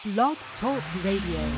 Blog Talk Radio.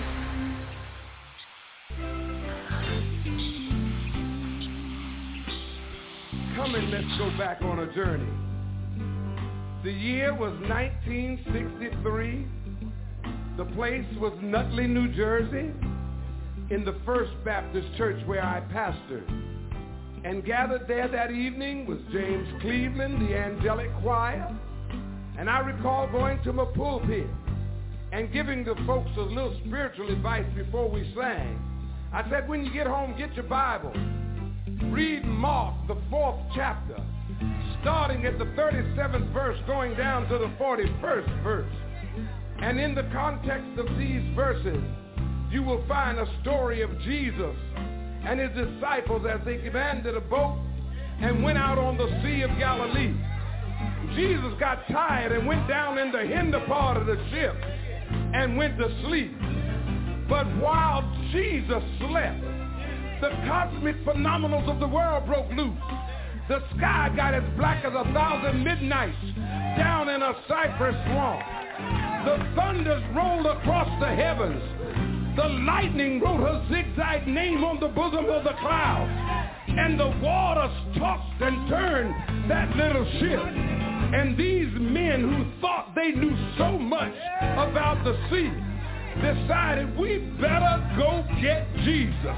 Come and let's go back on a journey. The year was 1963. The place was Nutley, New Jersey, in the First Baptist Church where I pastored. And gathered there that evening was James Cleveland, the angelic choir. And I recall going to my pulpit and giving the folks a little spiritual advice before we sang. I said, when you get home, get your Bible. Read Mark, the 4th chapter, starting at the 37th verse, going down to the 41st verse. And in the context of these verses, you will find a story of Jesus and his disciples as they commanded a boat and went out on the Sea of Galilee. Jesus got tired and went down in the hinder part of the ship and went to sleep. But while Jesus slept, the cosmic phenomenals of the world broke loose. The sky got as black as 1,000 midnights down in a cypress swamp. The thunders rolled across the heavens. The lightning wrote her zigzag name on the bosom of the clouds. And the waters tossed and turned that little ship. And these men who thought they knew so much about the sea decided we better go get Jesus.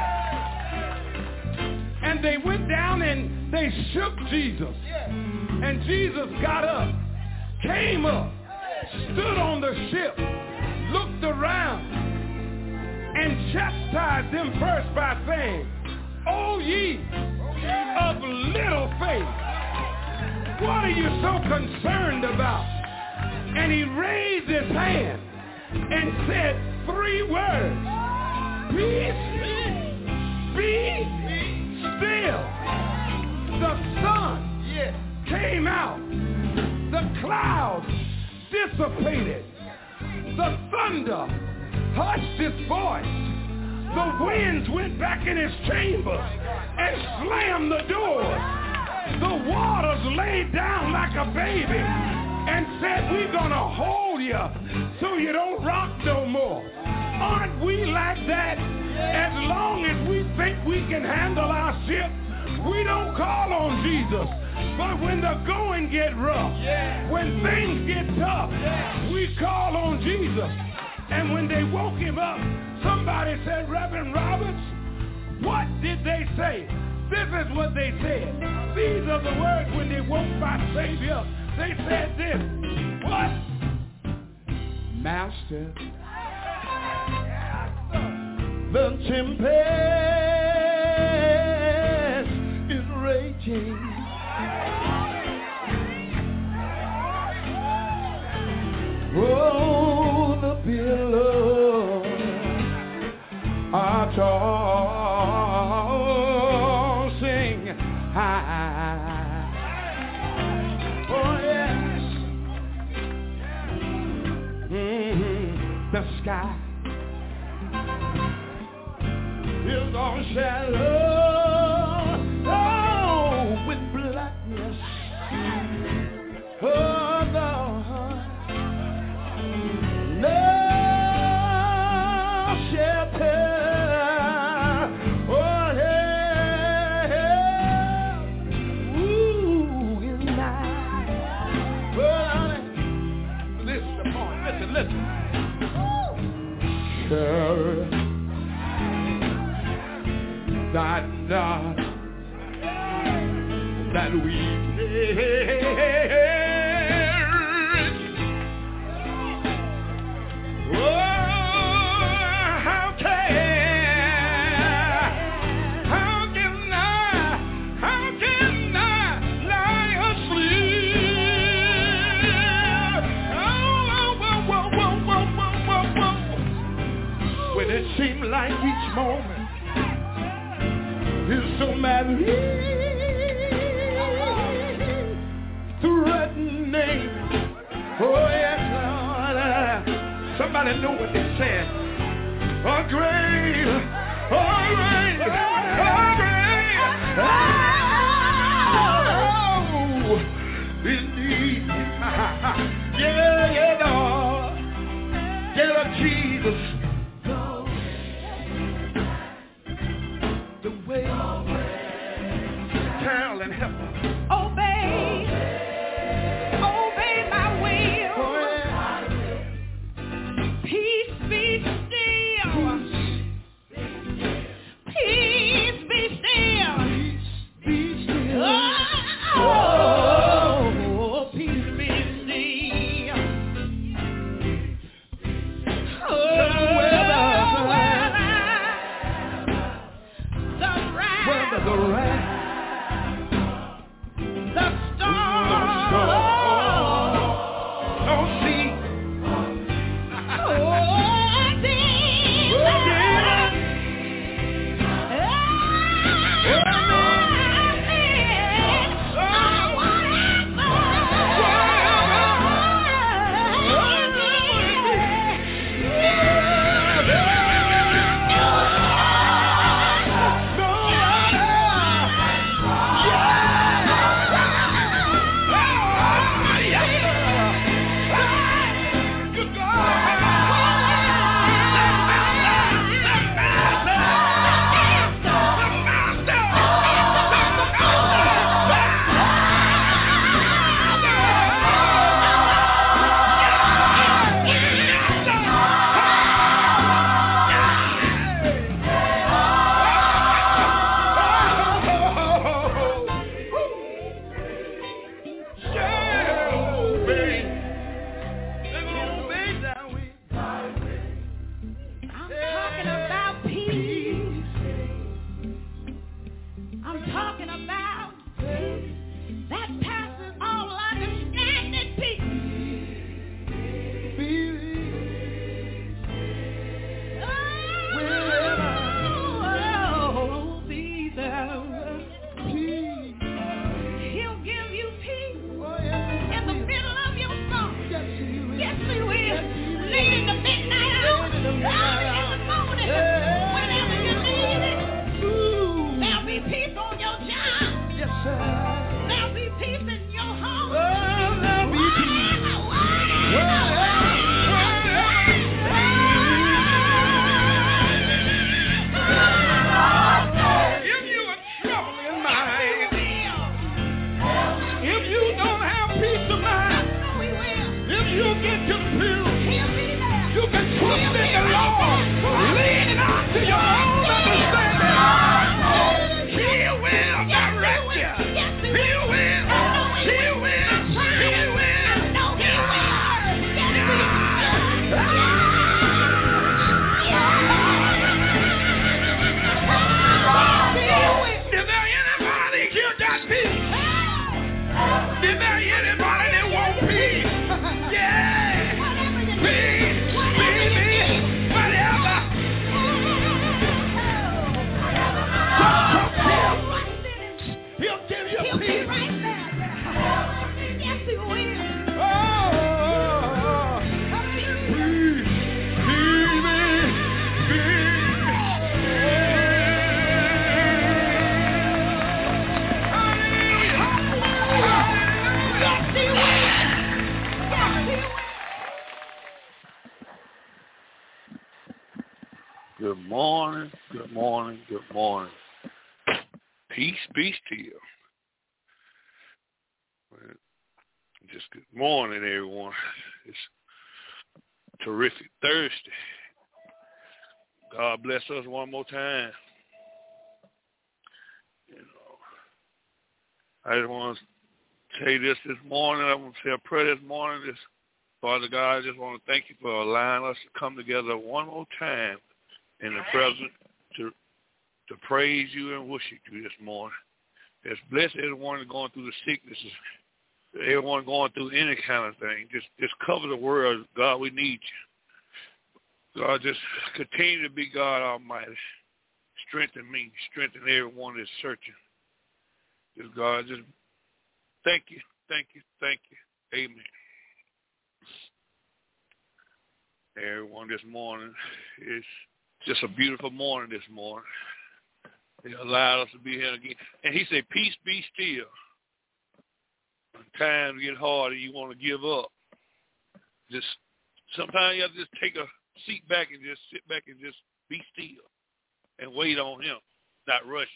And they went down and they shook Jesus. And Jesus got up, came up, stood on the ship, looked around, and chastised them first by saying, "O ye of little faith, what are you so concerned about?" And he raised his hand and said 3 words, "Peace, be still." The sun came out. The clouds dissipated. The thunder hushed its voice. The winds went back in his chambers and slammed the doors. The waters laid down like a baby and said, "We're gonna hold you so you don't rock no more." Aren't we like that? As long as we think we can handle our ship, we don't call on Jesus. But when the going get rough, when things get tough, we call on Jesus. And when they woke him up, somebody said, "Reverend Roberts, what did they say?" This is what they said. These are the words when they woke my Savior. They said this. What? "Master, the tempest is raging. Oh, the billows are tossing high. Oh, yes. The sky is all shallow, with blackness. Oh, Lord, no shelter. Oh, yeah. Ooh, is night. Oh, listen, listen. Sure. That not that we perish. Oh, how can I lie asleep? Oh, when it seemed like each moment is so madly threatening. Oh, yes, Lord. Somebody know what they said. A grave, a grave, a grave. Oh, indeed. Yeah, yeah, Lord. Good morning, good morning, good morning. Peace be still. Just good morning, everyone. It's terrific Thursday. God bless us one more time. You know, I just want to say this morning. I want to say a prayer this morning. Father God, I just want to thank you for allowing us to come together one more time in the presence to praise you and worship you this morning. Just bless everyone going through the sicknesses, everyone going through any kind of thing. Just cover the world. God, we need you. God, just continue to be God Almighty. Strengthen me. Strengthen everyone that's searching. Just God, just thank you, thank you, thank you. Amen. Everyone this morning, it's just a beautiful morning this morning. He allowed us to be here again. And he said, peace be still. When times get hard and you want to give up, just sometimes you have to just take a seat back and just sit back and just be still and wait on him, not rush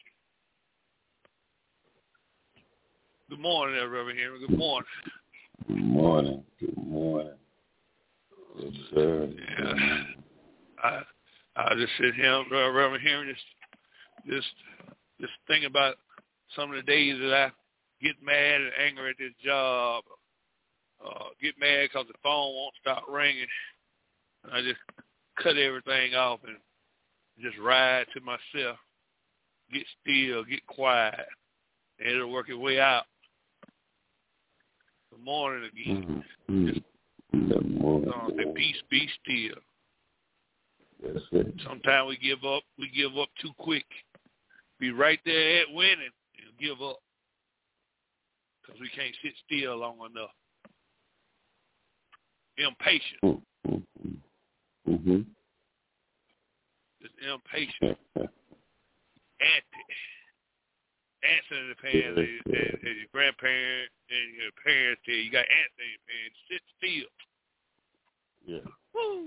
you. Good morning, Reverend Henry. Good morning. Good morning. Good morning. Yes, sir. Yeah. I just sit here, Reverend Henry, just think about some of the days that I get mad and angry at this job, get mad because the phone won't stop ringing. And I just cut everything off and just ride to myself, get still, get quiet, and it'll work its way out. Good morning again. Good morning. Say peace be still. That's it. Sometimes we give up too quick. Be right there at winning and give up because we can't sit still long enough. Impatient. Mm-hmm. Just impatient. Ants in the pants, as your grandparents and your parents tell you, you got ants in your pants. Sit still. Yeah. Woo.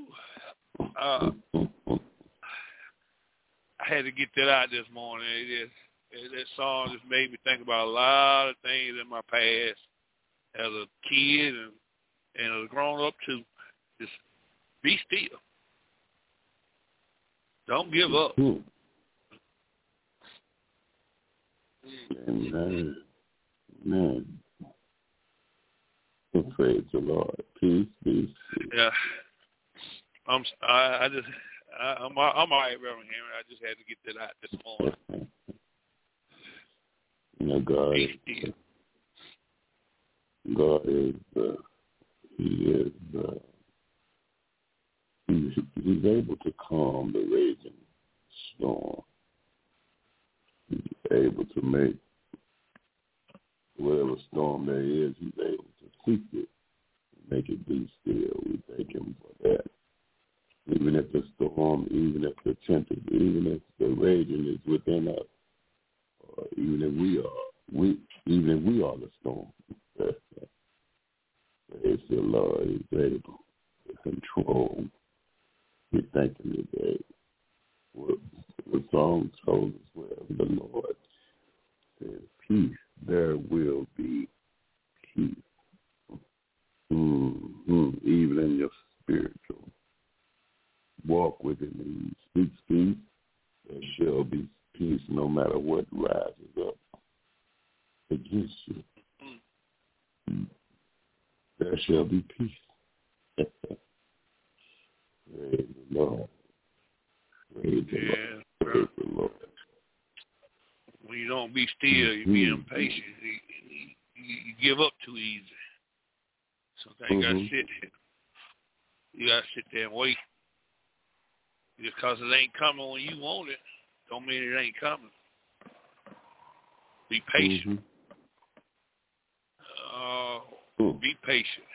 I had to get that out this morning. That song just made me think about a lot of things in my past as a kid and as a grown up too. Just be still. Don't give up. Amen. Amen. Praise the Lord. Peace be still. Yeah. I'm all right, Reverend Henry. I just had to get that out this morning. You know, God he's able to calm the raging storm. He's able to make whatever storm there is, he's able to cease it, make it be still. We thank him for that. Even if the storm, even if the tempest, even if the raging is within us, or even if we are the storm. Praise the Lord, he's able to control. We thank him today. The song told us where the Lord says, peace, there will be peace. Even in your spiritual walk with him and speak peace, there shall be peace no matter what rises up against you. There shall be peace. Praise the Lord. Praise the Lord. Praise the Lord. When you don't be still, you be impatient. You give up too easy. Sometimes you gotta sit there. You gotta sit there and wait. Just because it ain't coming when you want it, don't mean it ain't coming. Be patient. Be patient.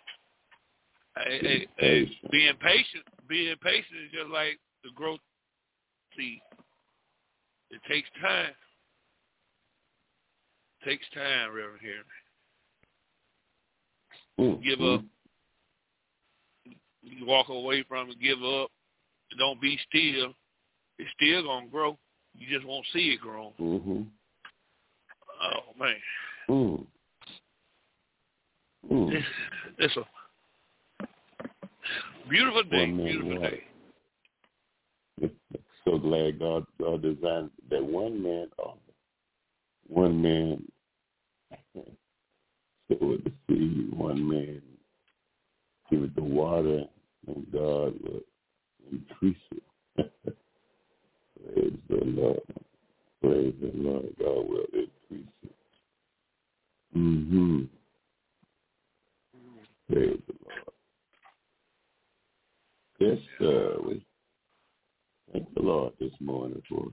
Being patient is just like the growth seed. It takes time. It takes time, Reverend Henry. Give up. You walk away from it, give up. Don't be still. It's still going to grow. You just won't see it growing. Mm-hmm. Oh, man. Mm. Mm. It's a beautiful day. Beautiful day. So glad God designed that one man sowed the seed, one man give it the water, and God will increase it. Praise the Lord. Praise the Lord. God will increase it. Mm-hmm. Praise the Lord. Yes, we thank the Lord this morning for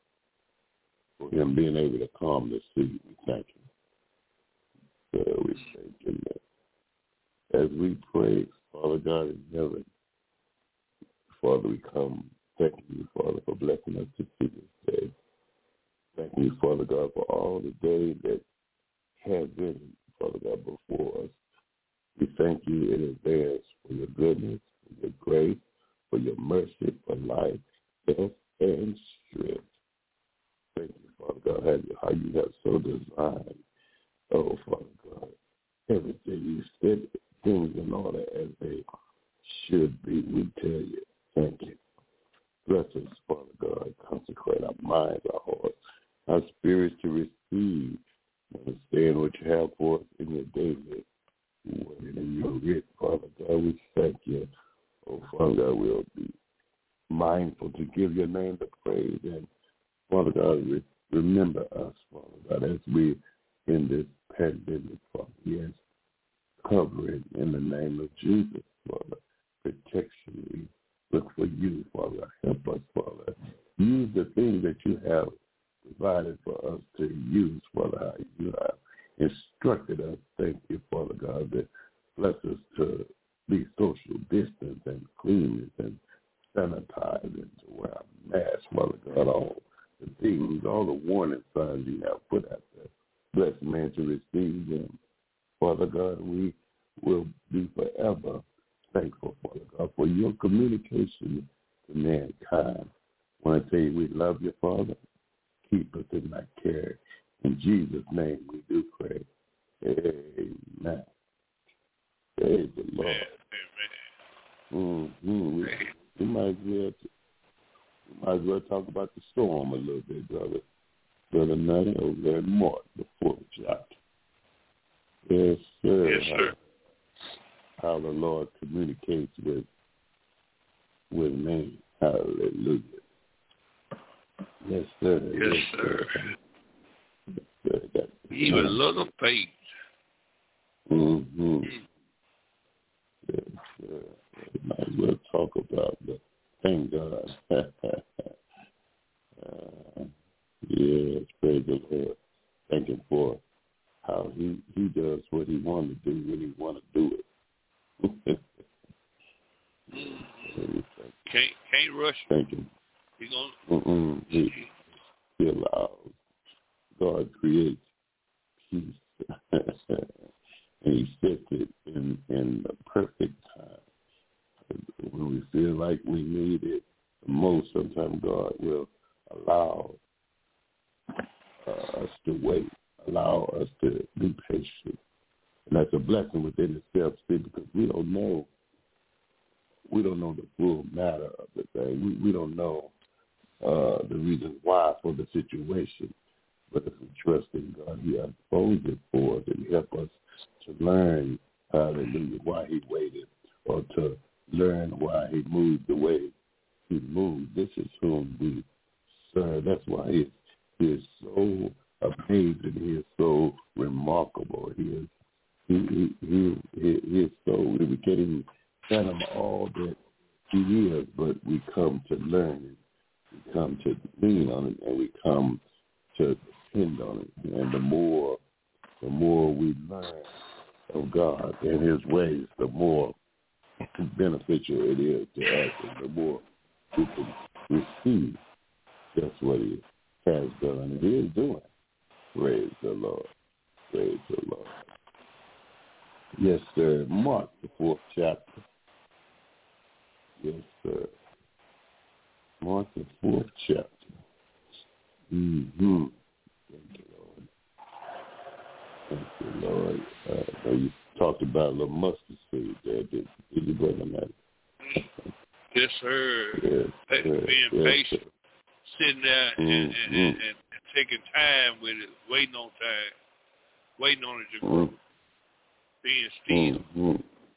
him being able to calm the sea. We thank him. We thank him that as we pray, Father God in heaven, Father, we come thanking you, Father, for blessing us to see this day. Thank you, Father God, for all the day that has been, Father God, before us. We thank you in advance for your goodness, for your grace, for your mercy, for life, health, and strength. Thank you, Father God, how you have so designed, oh, Father God, everything you said, things in order as they should be. We tell you, thank you. Bless us, Father God. Consecrate our minds, our hearts, our spirits to receive, understand what you have for us in your daily word in your writ, Father God. We thank you. Oh, Father God, we'll be mindful to give your name the praise. And, Father God, remember us, Father God, as we in this pandemic, Father. Yes, cover it in the name of Jesus, Father. Protection, we look for you, Father. Help us, Father. Use the things that you have provided for us to use, Father, how you have instructed us. Thank you, Father God, that bless us to be social distance and cleanness and sanitize and to wear a mask, Father God, all the things, all the warning signs you have put out there. Bless man to receive them. Father God, we will be forever thankful, Father God, for your communication to mankind. I want to tell you we love you, Father. Keep us in thy care. In Jesus' name we do pray. Amen. Praise the Lord. Amen. Mm-hmm. We might as well talk about the storm a little bit, brother. Brother Nutty over there in Mark, the 4th chapter. Yes, sir. Yes, sir. How the Lord communicates with man. Hallelujah. Yes, sir. Yes, sir. Yes, sir. Even little faith. Mm-hmm. Yes, sir. Might as well talk about the thank God. Yes, praise the Lord. Thank him for how he does what he wants to do when he want to do it. Can't rush. Thank him. He allows. God creates peace, and he sets it in the perfect time. When we feel like we need it the most, sometimes God will allow us to wait, allow us to be patient. And that's a blessing within itself, see, because we don't know the full matter of the thing. We don't know the reason why for the situation. But if we trust in God, he unfolds it for us and help us to learn, hallelujah, why he waited, or to learn why he moved the way he moved. This is whom we serve. That's why he is so amazing. He is so remarkable. He is so, we can't even tell him all that he is, but we come to learn, we come to lean on it, and we come to depend on it. And the more we learn of God and his ways, the more beneficial it is to us, and the more we can receive just what he has done and he is doing. Praise the Lord. Praise the Lord. Yes, sir. Mark, the 4th chapter. Yes, sir. Mark, the 4th chapter. Mm-hmm. Thank you, Lord. Thank you, Lord. You talked about a little mustard seed there. Did you, Brother Matt? Yes, sir. Yes, being patient, sitting there and taking time with it, waiting on it to grow, being still.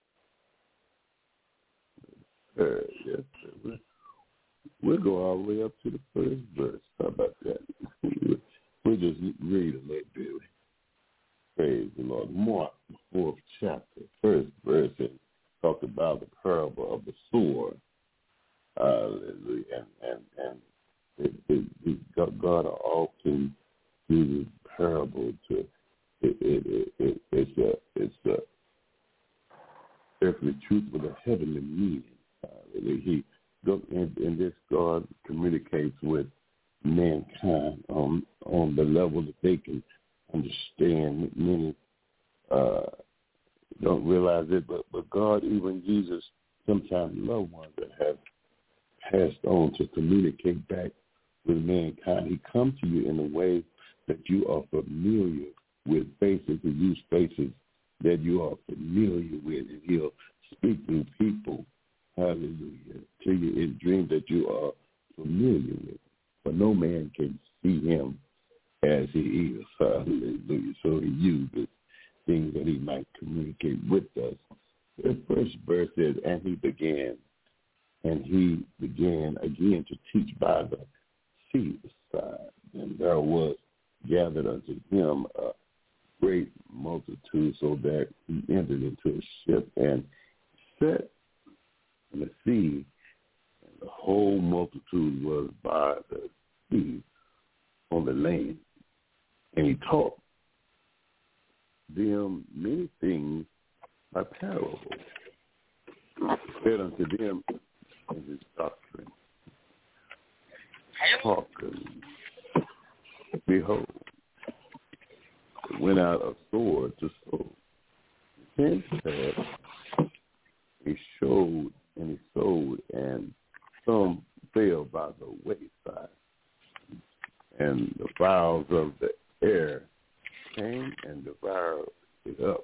Yes, sir. We'll go all the way up to the 1st verse. How about that? We'll just read a little bit. Praise the Lord. Mark, the 4th chapter, 1st verse, and talked about the parable of the sower. Hallelujah. And God often uses parable to it's a earthly truth with a heavenly meaning. And this God communicates with mankind on the level that they can understand. Many don't realize it, but God even uses sometimes loved ones that have passed on to communicate back with mankind. He comes to you in a way that you are familiar with, faces, and use faces that you are familiar with, and he'll speak through people, hallelujah, to you in dreams that you are familiar with. But no man can see him as he is, hallelujah. So he uses things that he might communicate with us. The first verse says, and he began again to teach by the seaside. And there was gathered unto him a great multitude, so that he entered into a ship and sat in the sea, and the whole multitude was by the sea on the land. And he taught them many things by parables. He said unto them in his doctrine, hearken, behold, it went out a sword to sow. Then said, he sowed, and some fell by the wayside, and the fowls of the air came and devoured it up.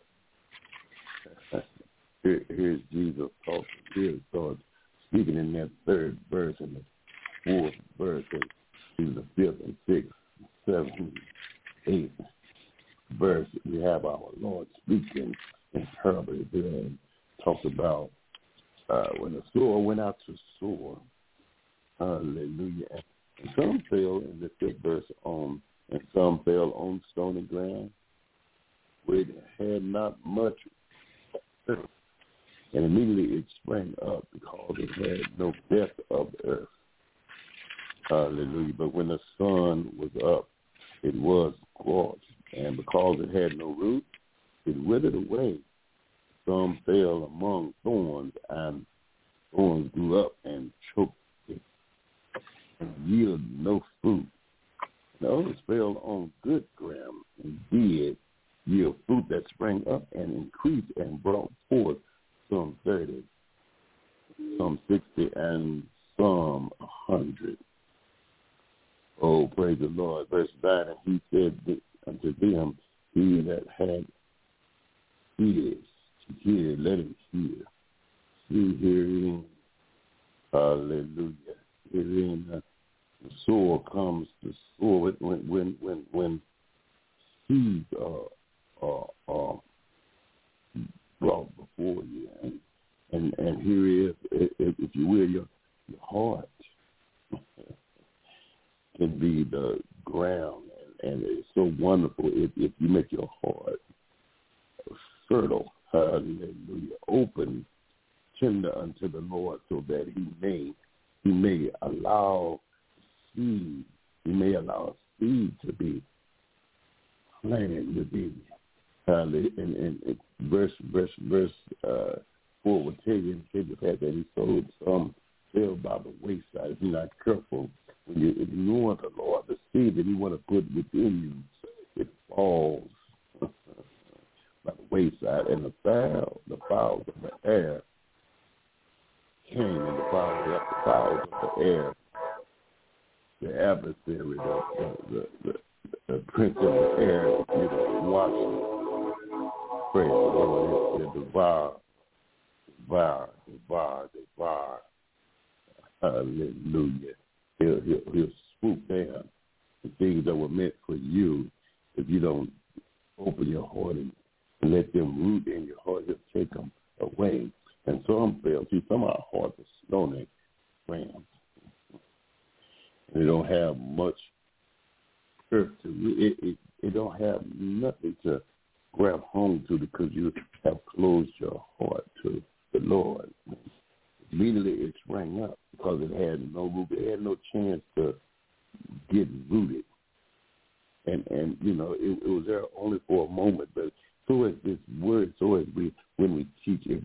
Here's Jesus talking. Here's God speaking in that 3rd verse and the 4th verse, and in the 5th and 6th, 7th, 8th verse. We have our Lord speaking in parables there, and talks about when the sower went out to sow. Hallelujah. And some fell in the 5th verse and some fell on stony ground, where it had not much earth. And immediately it sprang up because it had no depth of earth. Hallelujah. But when the sun was up, it was scorched. And because it had no root, it withered away. Some fell among thorns, and thorns grew up and choked it, and yielded no fruit. The others fell on good ground and did yield fruit that sprang up and increased and brought forth some 30, some 60, and some 100. Oh, praise the Lord. Verse 9, and he said unto them, he that had ears to hear, let him hear. See herein, hallelujah. Herein the sower comes to sow it when seeds are brought before you. And here is, if you will, your heart can be the ground, and it's so wonderful if you make your heart fertile, hallelujah, open, tender unto the Lord, so that he may allow seed, seed to be planted within you. And verse 4 will tell you, the fact that he sowed some fell by the wayside. If you're not careful, when you ignore the Lord, the seed that he want to put within you, it falls by the wayside. And the fowls of the air came, and the fowls of the air the adversary, the prince of the air, watching. Praise the Lord. He'll devour. Hallelujah. He'll swoop down the things that were meant for you. If you don't open your heart and let them root in your heart, he'll take them away. And some fail. See, some of our hearts are stony ground. They don't have much earth to it don't have nothing to grab home to because you have closed your heart to the Lord. Immediately it sprang up because it had no root. It had no chance to get rooted. And it was there only for a moment. But so is this word, so is when we teach, if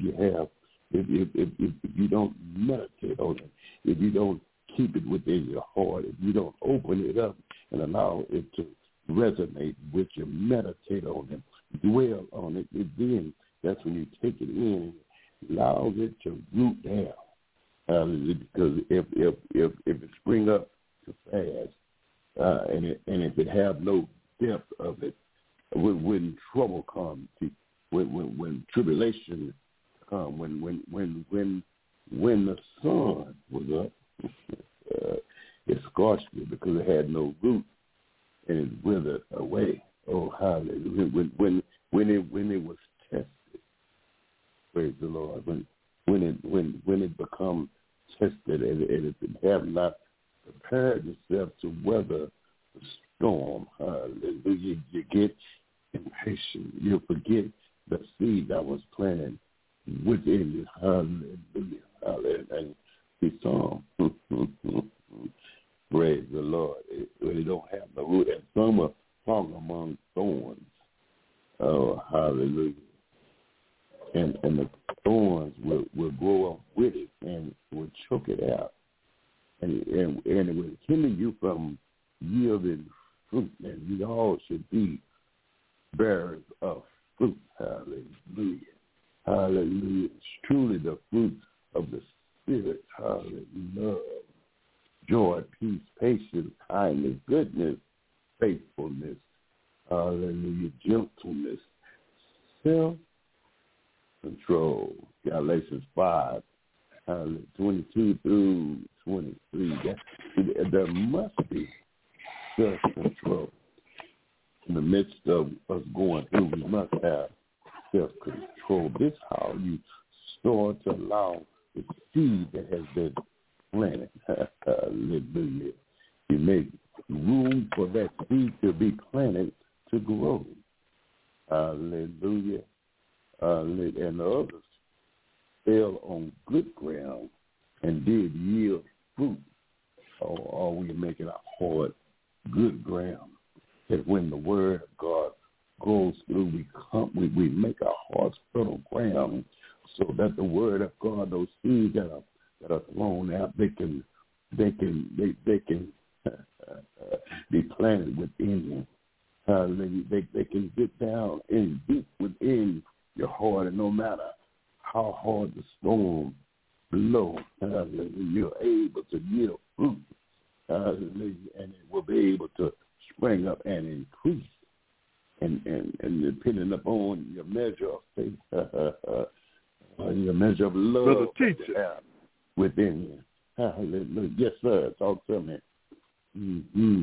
you don't meditate on it, if you don't keep it within your heart, if you don't open it up and allow it to resonate with you, meditate on it, dwell on it, then that's when you take it in and allows it to root down. Because if it spring up too fast, and if it have no depth of it, when trouble comes, when tribulation comes, when the sun was up, it scorched it because it had no root and it withered away. Oh, hallelujah! When it was tested, praise the Lord. When it becomes tested and it have not prepared itself to weather the storm, hallelujah, you get impatient. You forget the seed that was planted within you, hallelujah, hallelujah. And the psalm, praise the Lord. It really don't have the root, and some are falling among thorns. Oh, hallelujah. And the thorns will grow up with it and will choke it out. And it will hinder you from yielding fruit. And we all should be bearers of fruit. Hallelujah. Hallelujah. It's truly the fruit of the Spirit. Hallelujah. Love, joy, peace, patience, kindness, goodness, faithfulness. Hallelujah. Gentleness, self-control. Galatians 5, 22 through 23. There must be self-control. In the midst of us going through, we must have self-control. This is how you start to allow the seed that has been planted. Hallelujah. You make room for that seed to be planted to grow. Hallelujah. And the others fell on good ground and did yield fruit. Or are we making our heart good ground? That when the word of God goes through, we make our hearts fertile ground, so that the word of God, those seeds that are thrown out, they can be planted within you. They can get down and deep within your heart, and no matter how hard the storm blows, you're able to yield fruit. And it will be able to spring up and increase, and depending upon your measure of faith, your measure of love that you have within you. Hallelujah. Yes, sir. Talk to me. Mm-hmm.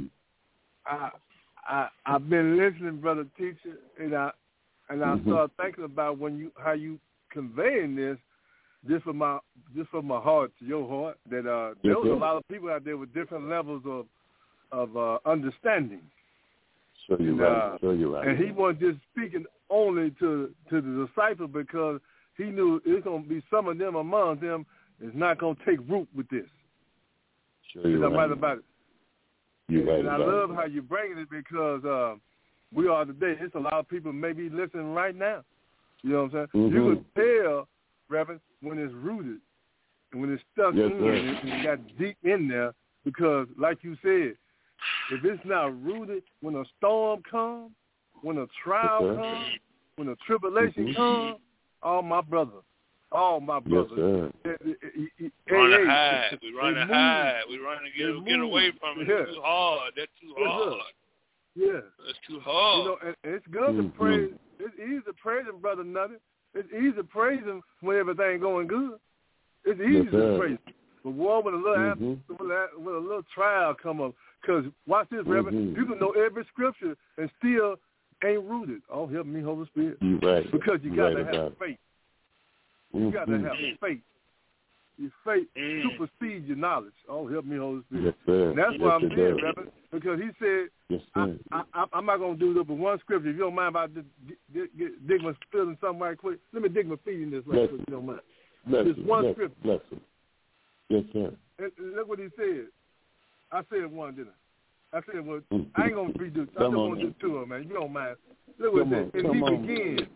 I've been listening, brother teacher, and I started thinking about how you conveying this, just from my heart to your heart. That there was a lot of people out there with different levels of understanding. Sure you're right. And he wasn't just speaking only to the disciples, because he knew it's going to be some of them among them is not going to take root with this. Sure you're right about it. You're right. And I love how you're bringing it, because we are today. It's a lot of people maybe listening right now. You know what I'm saying? Mm-hmm. You can tell, Reverend, when it's rooted and when it's stuck in and it got deep in there, because like you said, if it's not rooted, when a storm comes, when a trial comes, when a tribulation comes, all my brothers, run to hide. We run to hide. We run to get away from it. It's too hard. That's too hard. Yeah. It's too hard. You know, and it's good to praise. It's easy to praise him, Brother Nutty. It's easy to praise him when everything going good. It's easy to praise him. But war with a little with a little trial come up. Because watch this, Reverend. You can know every scripture and still ain't rooted. Oh, help me, Holy Spirit. Right. Because you got to have faith. You got to have faith. Your faith supersedes your knowledge. Oh, help me, Holy Spirit. Yes, sir. And that's why I'm saying, Reverend, because he said, yes, I'm not going to do this but one scripture. If you don't mind if I just dig my feet in something right quick, let me dig my feet in this right quick, if you don't mind. Just one scripture. Bless him. Yes, sir. And look what he said. I said one, didn't I? I said, well, I ain't going to redo. I just want to do two of them, man. If you don't mind. Look what he said. And he began.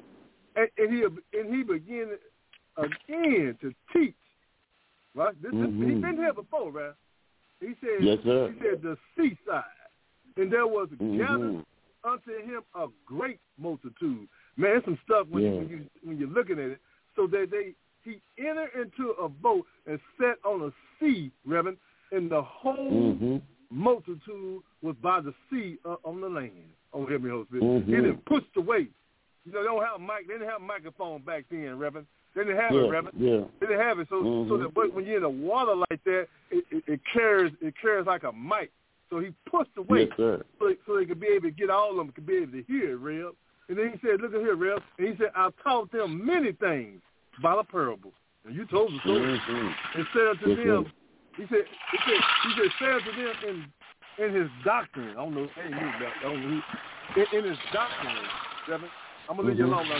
And he began again to teach. Right? He's been here before, right? He said, yes, sir. He said the seaside, and there was gathered unto him a great multitude. Man, there's some stuff when you're looking at it. So he entered into a boat and sat on a sea, Reverend, and the whole multitude was by the sea on the land. Oh, hear me, Holy Spirit. He didn't push away. You know, they didn't have a microphone back then, Reverend. They didn't have it, Reverend. Yeah. They didn't have it. So that when you're in the water like that, it carries like a mic. So he pushed away so they could be able to get all of them, could be able to hear it, Rev. And then he said, look at here, Rev. And he said, I taught them many things by the parable. And you told them so. And said unto them, he said, said unto them in his doctrine. I don't know. I ain't knew that. I don't know. In his doctrine, Reverend. I'm going to leave you alone now.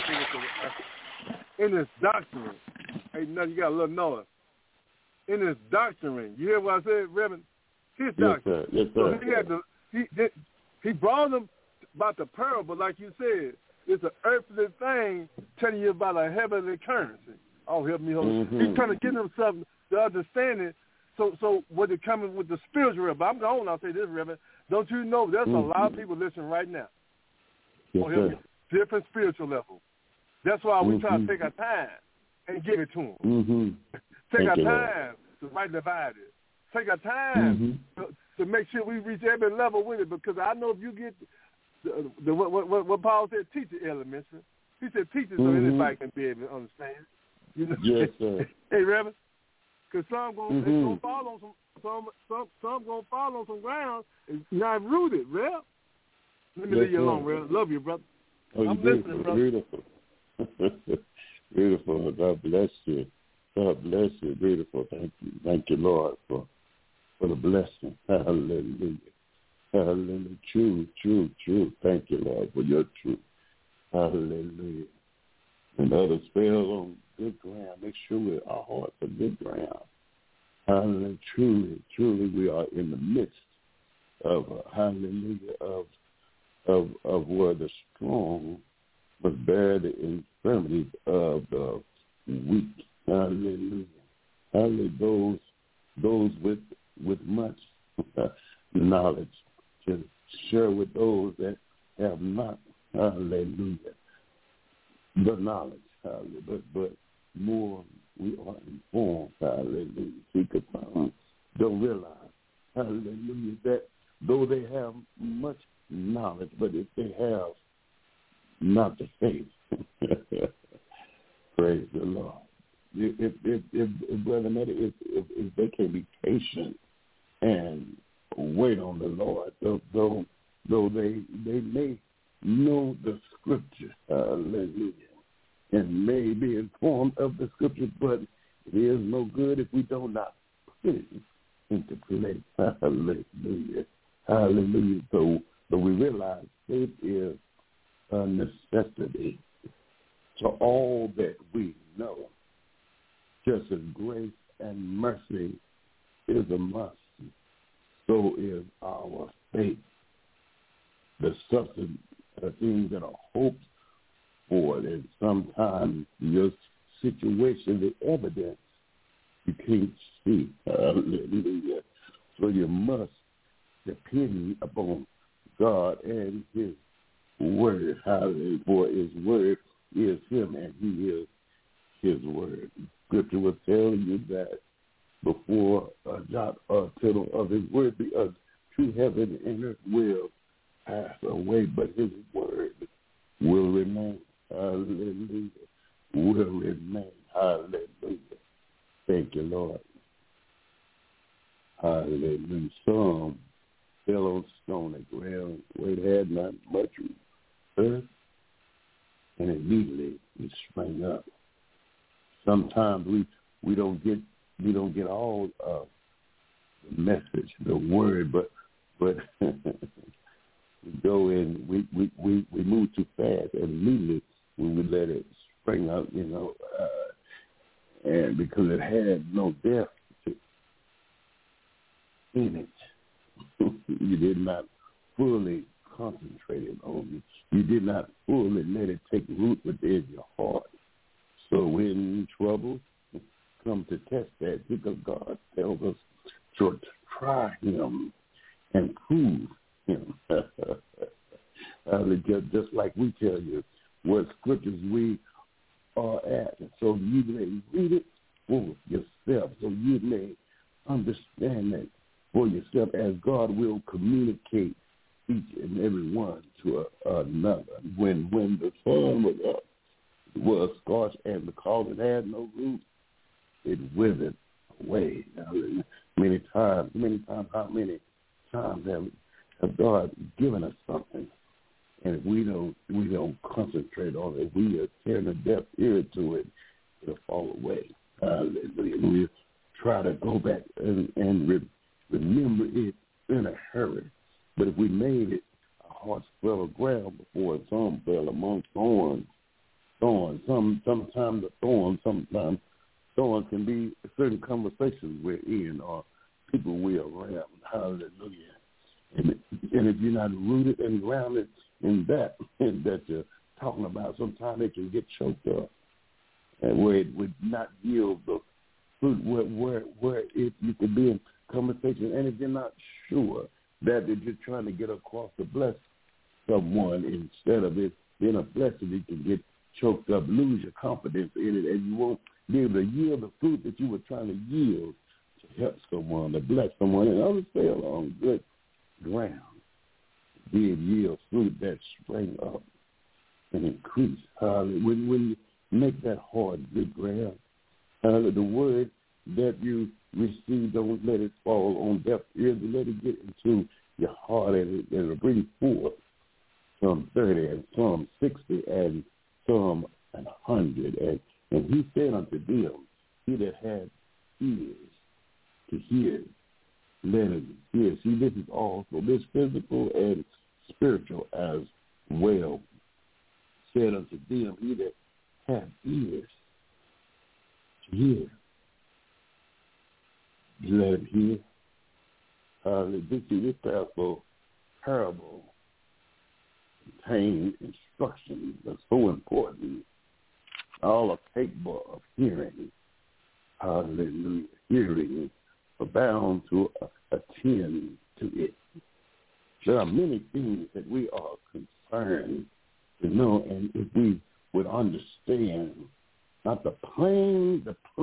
In his doctrine, hey, now you got a little noise. In his doctrine, you hear what I said, Reverend? His doctrine. Yes, sir. So he brought them about the parable, like you said. It's an earthly thing telling you about a heavenly currency. Oh, help me, Holy. He's trying to get himself the understanding. So what it coming with the spiritual realm. But I'm going to say this, Reverend. Don't you know there's a lot of people listening right now? Yes, help me. Different spiritual levels. That's why we try to take our time and give it to them. Take our time to rightly divide it. Take our time to make sure we reach every level with it. Because I know if you get what Paul said, teach it elementary. He said teach it so anybody can be able to understand. You know? Yes, sir. Hey, Reverend, because some gonna fall on some gonna fall on some ground and not rooted, Rev. Let me leave you alone, Rev. Love you, brother. Oh, I'm listening, brother. Beautiful. Beautiful. God bless you. God bless you. Beautiful. Thank you, Lord, for the blessing. Hallelujah. Hallelujah. True. Thank you, Lord, for your truth. Hallelujah. And others fell on good ground. Make sure our hearts are good ground. Hallelujah. Truly, we are in the midst of of where the strong must bear the infirmities of the weak. Hallelujah. Hallelujah. Those with much knowledge to share with those that have not. Hallelujah. The knowledge. Hallelujah. But more we are informed. Hallelujah. We could don't realize. Hallelujah. That though they have much knowledge, but if they have not the faith, praise the Lord. If Brother Nettie, if they can be patient and wait on the Lord, though they may know the scripture, hallelujah, and may be informed of the scripture, but it is no good if we do not put it into place. Hallelujah. Hallelujah. So we realize faith is a necessity to all that we know. Just as grace and mercy is a must, so is our faith. The substance of things that are hoped for, and sometimes your situation, the evidence, you can't see. Hallelujah. So you must depend upon God and his word. Hallelujah. For his word is him and he is his word. Scripture will tell you that before a jot or tittle of his word be uttered. To heaven and earth will pass away, but his word will remain. Hallelujah. Will remain. Hallelujah. Thank you, Lord. Hallelujah. Some fell on stony ground where it had not much earth, and immediately it sprang up. Sometimes we don't get all of the message, the word, but we go in, we move too fast, and immediately when we let it spring up, and because it had no depth in it, you did not fully concentrate on it. You did not fully let it take root within your heart. So when trouble comes to test that, because God tells us to try him and prove him. Just like we tell you what scriptures we are at. So you may read it for yourself, so you may understand it for yourself, as God will communicate each and every one to another. When the sun was up, it was scorched, and because it had no root, it withered away. Many times, how many times have God given us something, and if we don't concentrate on it, we are turning a deaf ear to it, it'll fall away. We try to go back and remember it in a hurry. But if we made it, our hearts fell on ground before some fell among thorns. Sometimes thorns can be certain conversations we're in or people we're around. Hallelujah. And if you're not rooted and grounded in that you're talking about, sometimes it can get choked up, and where it would not yield the fruit where you could be in conversation. And if you're not sure that you're trying to get across to bless someone, instead of it being a blessing, you can get choked up, lose your confidence in it, and you won't be able to yield the fruit that you were trying to yield to help someone, to bless someone. And others fell on good ground, did yield fruit that sprang up and increased. When you make that hard, good ground, the word that you receive, don't let it fall on deaf ears, let it get into your heart, and it'll bring forth Psalm 30 and Psalm 60 and Psalm 100. And he said unto them, he that had ears to hear, let him hear. See, this is also this physical and spiritual as well. Said unto them, he that had ears to hear, let him hear. This parable contains instructions that's so important. All capable of hearing. Hallelujah. Hearing are bound to attend to it. There are many things that we are concerned to know, and if we would understand not the plain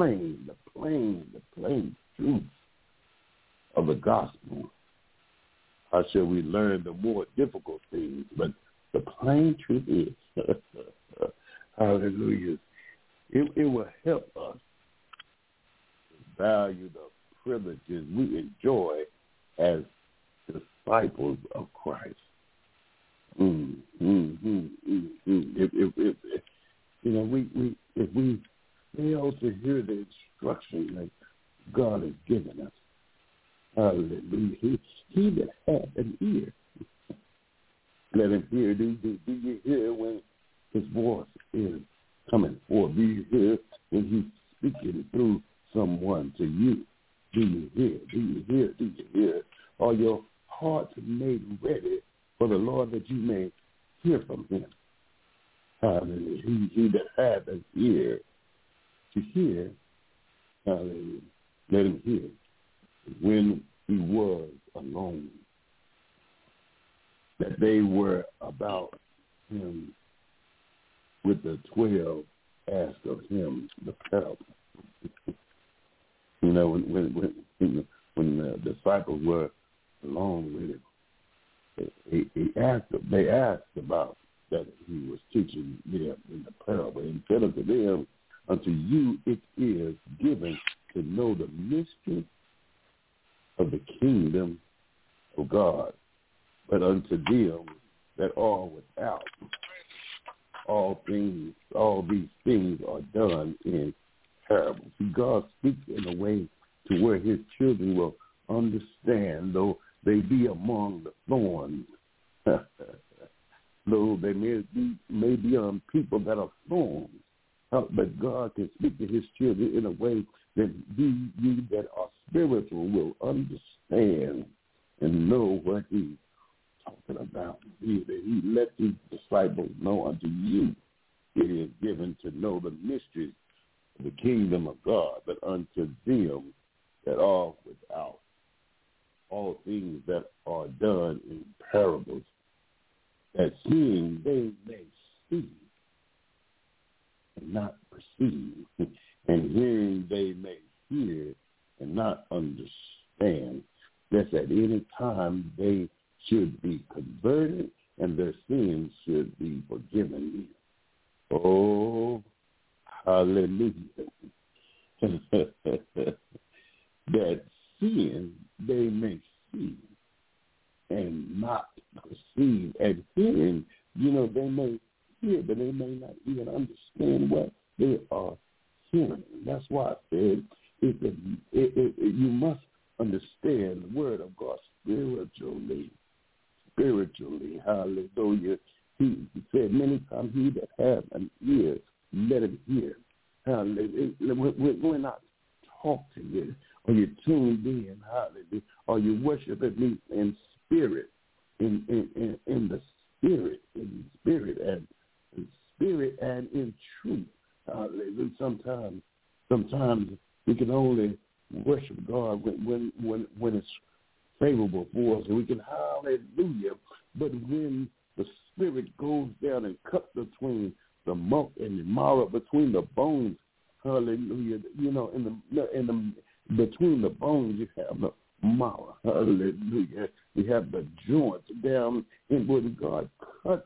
truth of the gospel, how shall we learn the more difficult things? But the plain truth is, hallelujah, it will help us to value the privileges we enjoy as disciples of Christ. If we fail to hear the instruction that God has given us, hallelujah, he that hath an ear, let him hear. Do you hear when his voice is coming forth? Do you hear when he's speaking through someone to you? Do you hear? Do you hear? Do you hear? Are your hearts made ready for the Lord that you may hear from him? Hallelujah. He that hath an ear to hear, hallelujah, let him hear. When he was alone, that they were about him with the 12 asked of him the parable. when the disciples were alone with him, they asked about that he was teaching them in the parable. And said unto them, unto you it is given to know the mystery of the kingdom of God, but unto them that are without, all these things are done in parables. See, God speaks in a way to where his children will understand, though they be among the thorns. Though they may be on people that are thorns. But God can speak to his children in a way that you that are spiritual will understand and know what he's talking about. He let his disciples know unto you it is given to know the mysteries of the kingdom of God, but unto them that are without, all things that are done in parables, that seeing they may see and not perceive, and hearing they may hear and not understand, lest at any time they should be converted and their sins should be forgiven. Oh, hallelujah. That seeing they may see and not perceive, and hearing, they may hear, but they may not even understand what they are hearing. That's why I said you must understand the word of God spiritually. Hallelujah. He said many times, he that has an ear, let him hear. Hallelujah. We're not talking you, or you're tuned in, hallelujah, or you worshiping me in spirit, in the spirit, and in truth. Hallelujah. Sometimes we can only worship God when it's favorable for us, and we can hallelujah. But when the spirit goes down and cuts between the muck and the marrow, between the bones, hallelujah, in the between the bones you have the marrow, hallelujah. You have the joints down in when God cuts,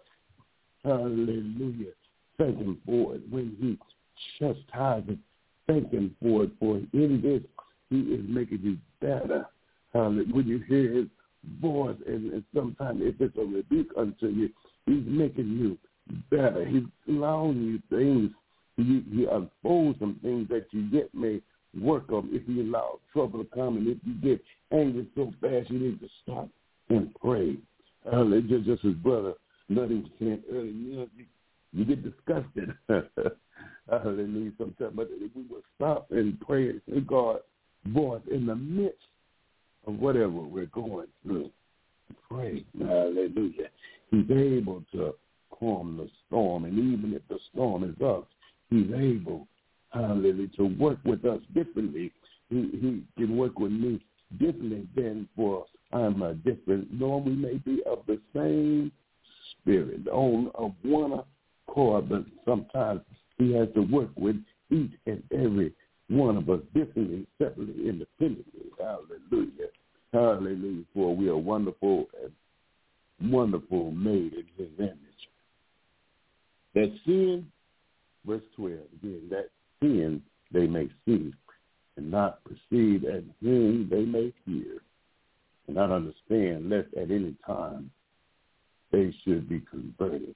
hallelujah. Thank him for it. When he chastises, thank him for it. For in this, he is making you better. When you hear his voice, and sometimes if it's a rebuke unto you, he's making you better. He's allowing you things. He unfolds some things that you yet may work on. If you allow trouble to come, and if you get angry so fast, you need to stop and pray. Just as Brother Nutty was saying earlier, you get disgusted. Hallelujah. Sometimes, but if we will stop and pray and say, God, voice in the midst of whatever we're going through, pray. Hallelujah. He's able to calm the storm, and even if the storm is up, he's able, hallelujah, to work with us differently. He can work with me differently than for I'm a different, though we may be of the same spirit, of one accord, but sometimes he has to work with each and every one of us differently, separately, independently. Hallelujah. Hallelujah. For we are wonderful and wonderful made in his image. That seeing, verse 12, again, that seeing they may see and not perceive, and hearing they may hear and not understand, lest at any time they should be converted.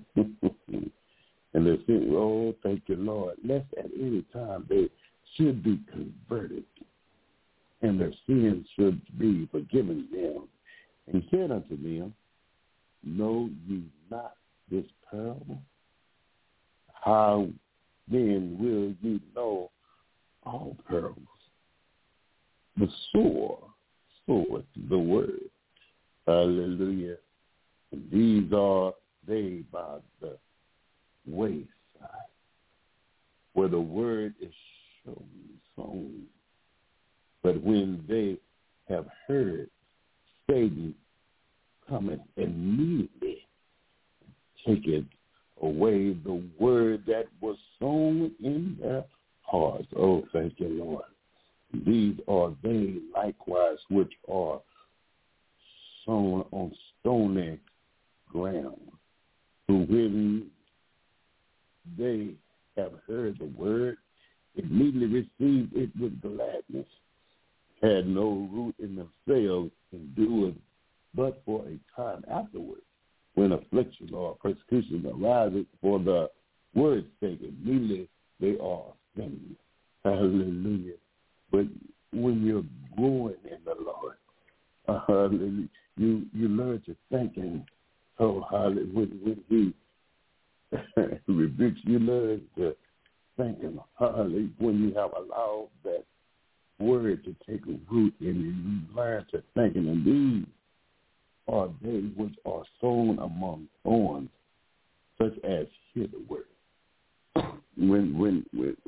And they're saying, oh, thank you, Lord, lest at any time they should be converted, and their sins should be forgiven them. And he said unto them, know ye not this parable? How then will ye know all parables? The sower soweth the word. Hallelujah. And these are they by the wayside, where the word is sown. But when they have heard, Satan cometh immediately, taketh away the word that was sown in their hearts. Oh, thank you, Lord. These are they likewise which are sown on stony ground, who when they have heard the word, immediately received it with gladness, had no root in themselves, endured but for a time afterwards. When affliction or persecution arises for the word's sake, immediately they are offended. Hallelujah. But when you're growing in the Lord, hallelujah, you learn to thank Him. Oh, hallelujah. When He rebukes, you learn to thank Him. Hallelujah. When you have allowed that word to take a root in you, you learn to thank Him. And these are they which are sown among thorns, such as hear the word. When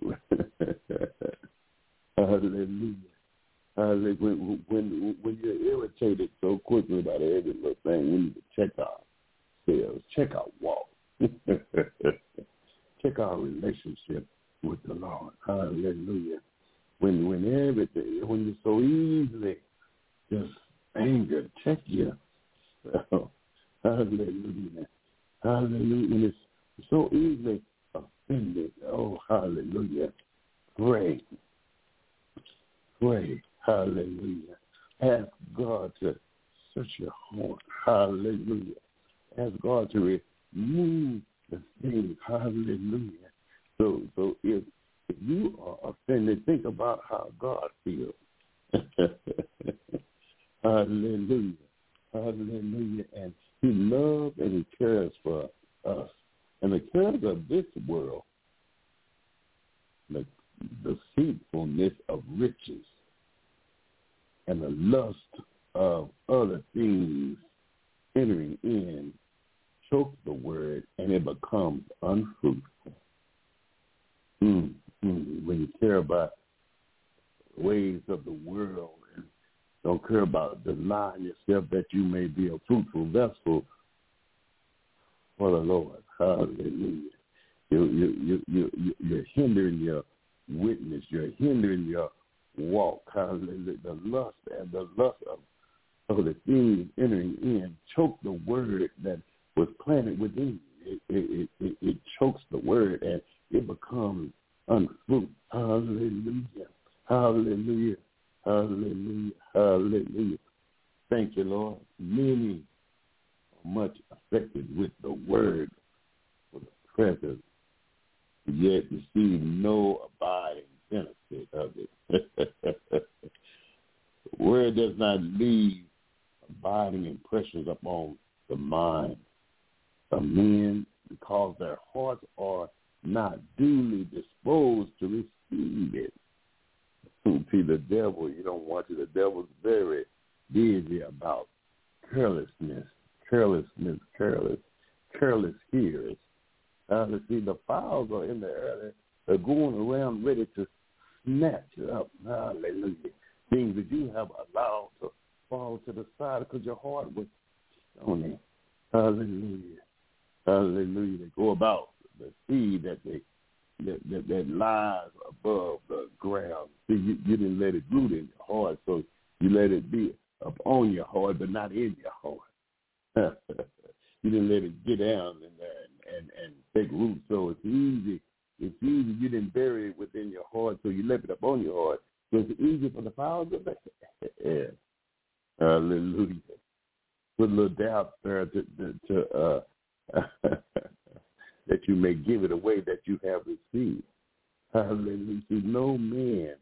hallelujah. When you're irritated so quickly about every little thing, we need to check ourselves, check our walk, check our relationship with the Lord. Hallelujah. When you're so easily just angered, check yourself. Hallelujah. Hallelujah. When it's so easily offended, oh, hallelujah. Pray. Hallelujah. Ask God to search your heart. Hallelujah. Ask God to remove the thing. Hallelujah. So if you are offended, think about how God feels. Hallelujah. Hallelujah. And He loves and He cares for us. And the cares of this world, the deceitfulness of riches and the lust of other things entering in choke the word and it becomes unfruitful. When you care about the ways of the world and don't care about denying yourself that you may be a fruitful vessel for the Lord. Hallelujah. You're hindering your witness. You're hindering your walk. Hallelujah. The lust of the things entering in choke the word that was planted within you. It chokes the word and it becomes unfruitful. Hallelujah. Hallelujah. Hallelujah. Hallelujah. Thank you, Lord. Many are much affected with the word for the present, yet receive no abiding benefit of it. The word does not leave abiding impressions upon the mind of men because their hearts are not duly disposed to receive it. See, the devil, you don't want to. The devil's very busy about carelessness, careless hearers. See, the fowls are in the air. They're going around ready to snatch up, hallelujah, things that you have allowed to fall to the side because your heart was stony. Hallelujah. Hallelujah. They go about the seed that lies above the ground. See, you didn't let it root in your heart, so you let it be up on your heart, but not in your heart. You didn't let it get down in there and take root, so it's easy. It's easy. You didn't bury it within your heart, so you left it up on your heart. So it's easy for the fowls of the air. Hallelujah. Put a little doubt there to that you may give it away that you have received. Hallelujah. See, no man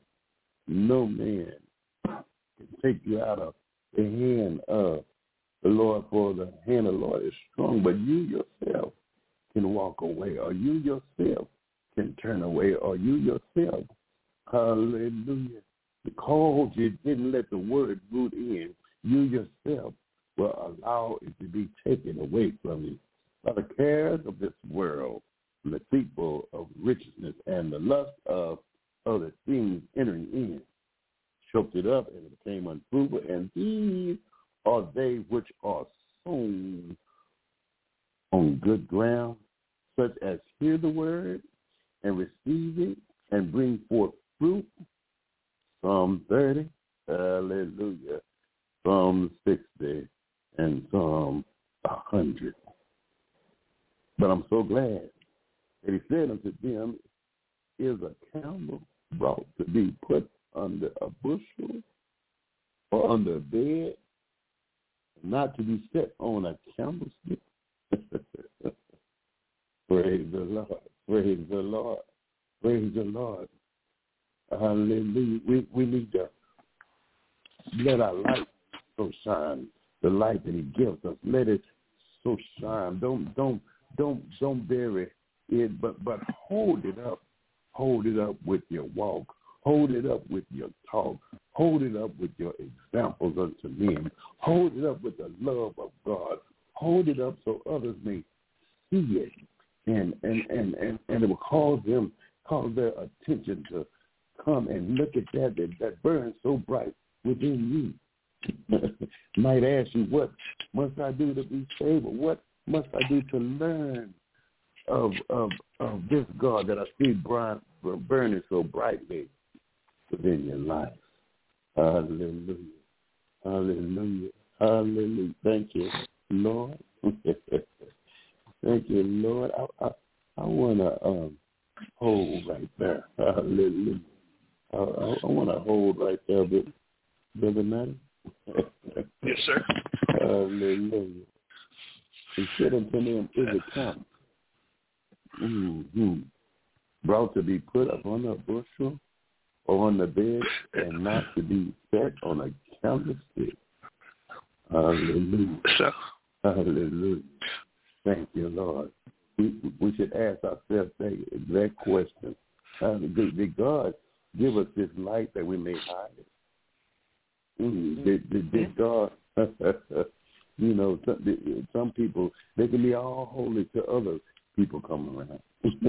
can take you out of the hand of the Lord, for the hand of the Lord is strong, but you yourself can walk away, or you yourself can turn away, or you yourself, hallelujah, because you didn't let the word root in, you yourself will allow it to be taken away from you by the cares of this world, and the deceitful of richness, and the lust of other things entering in, choked it up, and it became unfruitful. And these are they which are sown on good ground, such as hear the word and receive it and bring forth fruit, Psalm 30, hallelujah, Psalm 60, and Psalm 100. But I'm so glad that he said unto them, is a candle brought to be put under a bushel or under a bed, not to be set on a candlestick? Praise the Lord. Praise the Lord. Praise the Lord. Hallelujah. We need to let our light so shine. The light that he gives us, let it so shine. Don't bury it, but hold it up. Hold it up with your walk. Hold it up with your talk. Hold it up with your examples unto men. Hold it up with the love of God. Hold it up so others may see it, and it will cause their attention to come and look at that burns so bright within you. Might ask you, what must I do to be saved? What must I do to learn of this God that I see burning so brightly within your life? Hallelujah. Hallelujah. Hallelujah. Thank you, Lord. Thank you, Lord. I want to hold right there. Hallelujah. I want to hold right there, Brother Matty. Yes, sir. Hallelujah. He said unto them, is it come? Brought to be put upon a bushel or on the bed, and not to be set on a candlestick. Hallelujah. Sir. Hallelujah. Thank you, Lord. We should ask ourselves that exact question. Did God give us this light that we may hide it? Did God, some people, they can be all holy to other people coming around.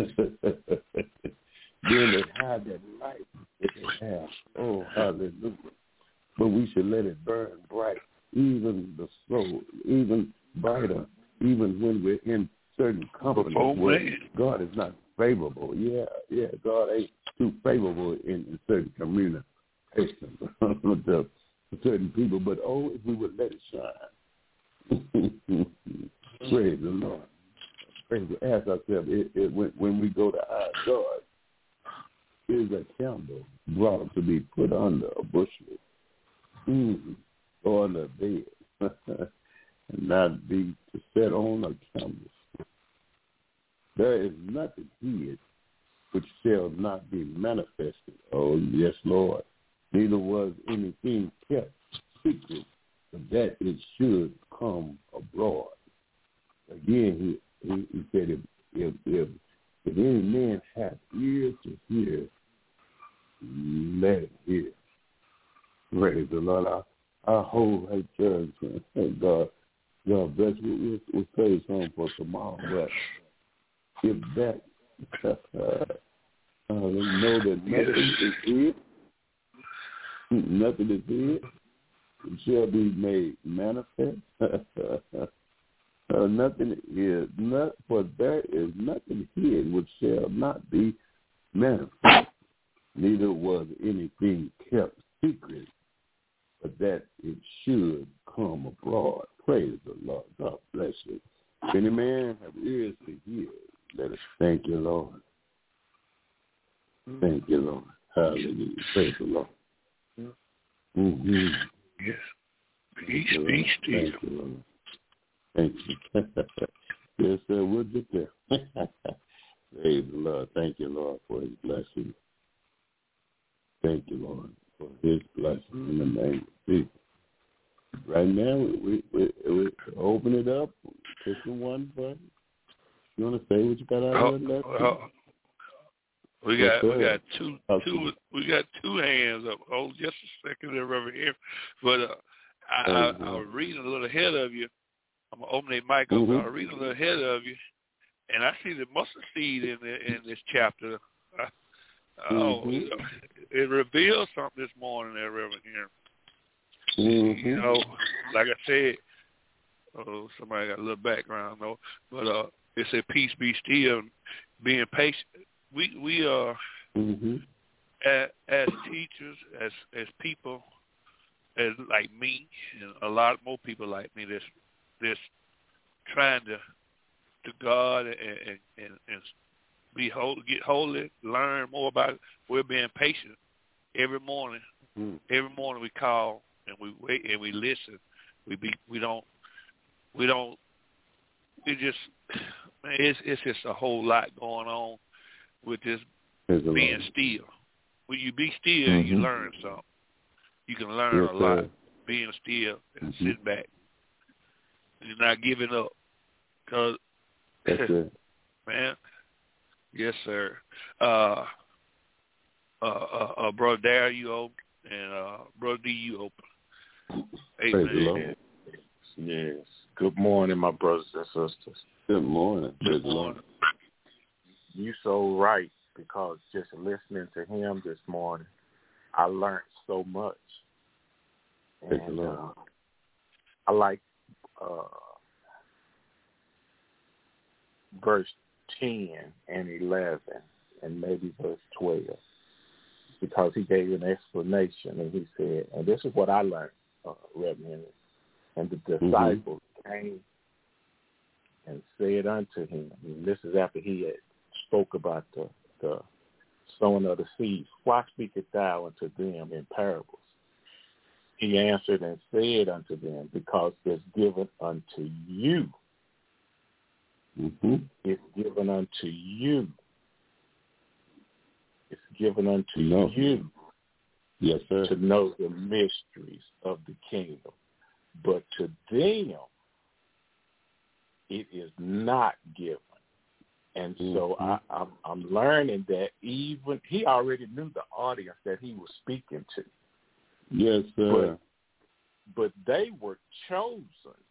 Then they hide that light that they have. Oh, hallelujah. But we should let it burn bright, even the soul, even brighter, even when we're in certain companies where God is not favorable. Yeah, God ain't too favorable in certain communications to certain people. But, if we would let it shine. Praise the Lord. Praise the Lord. Ask ourselves, when we go to our God, is a candle brought to be put under a bushel or on a bed, and not be to set on a candle. There is nothing hid which shall not be manifested. Oh, yes, Lord. Neither was anything kept secret, but that it should come abroad. Again, he said, if any man hath ears to hear, let it hear. Praise the Lord. Our whole right there, thank God. God bless you. We'll save some for tomorrow. But if that, know that nothing is hid, nothing is hid, it shall be made manifest. Nothing is not, for there is nothing hid which shall not be manifest. Neither was anything kept secret, but that it should come abroad. Praise the Lord. God bless you. If any man have ears to hear, let us thank you, Lord. Thank you, Lord. Hallelujah. Praise the Lord. Mm-hmm. Yes. Peace be still. Thank you, Lord. Thank you. Yes, sir. We'll get there. Praise the Lord. Thank you, Lord, for his blessing. Thank you, Lord, for his blessing in the name of Jesus. Right now, we open it up, pushing one button. You want to say what you got out there left? We got two hands up. Hold just a second there, Reverend here. But I was reading a little ahead of you. I'm gonna open that mic up. I was reading a little ahead of you, and I see the mustard seed in this chapter. It reveals something this morning there, Reverend here. Like I said, somebody got a little background though, but it said, "Peace be still, being patient." We as teachers, as people, as like me, and a lot more people like me, that's trying to God and be holy, get holy, learn more about it. We're being patient every morning. Every morning we call and we wait and we listen. It's just a whole lot going on with this being still. When you be still, you learn something. You can learn a lot being still and sitting back. You're not giving up. Cause, man, yes, sir. Brother Darrell, you open, and Brother D, you open. Amen. Yes. Good morning, my brothers and sisters. Good morning. Good morning. You so right, because just listening to him this morning, I learned so much. And I like verse 10 and 11 and maybe verse 12, because he gave an explanation, and he said, and this is what I learned, Reverend Henry, and the disciples came and said unto him, and this is after he had spoke about the sowing of the seeds, why speakest thou unto them in parables? He answered and said unto them, because it's given unto you. It's given unto you. It's given unto you. Yes, sir. To know the mysteries of the kingdom. But to them, it is not given. And so I'm learning that even he already knew the audience that he was speaking to. Yes, sir. But they were chosen.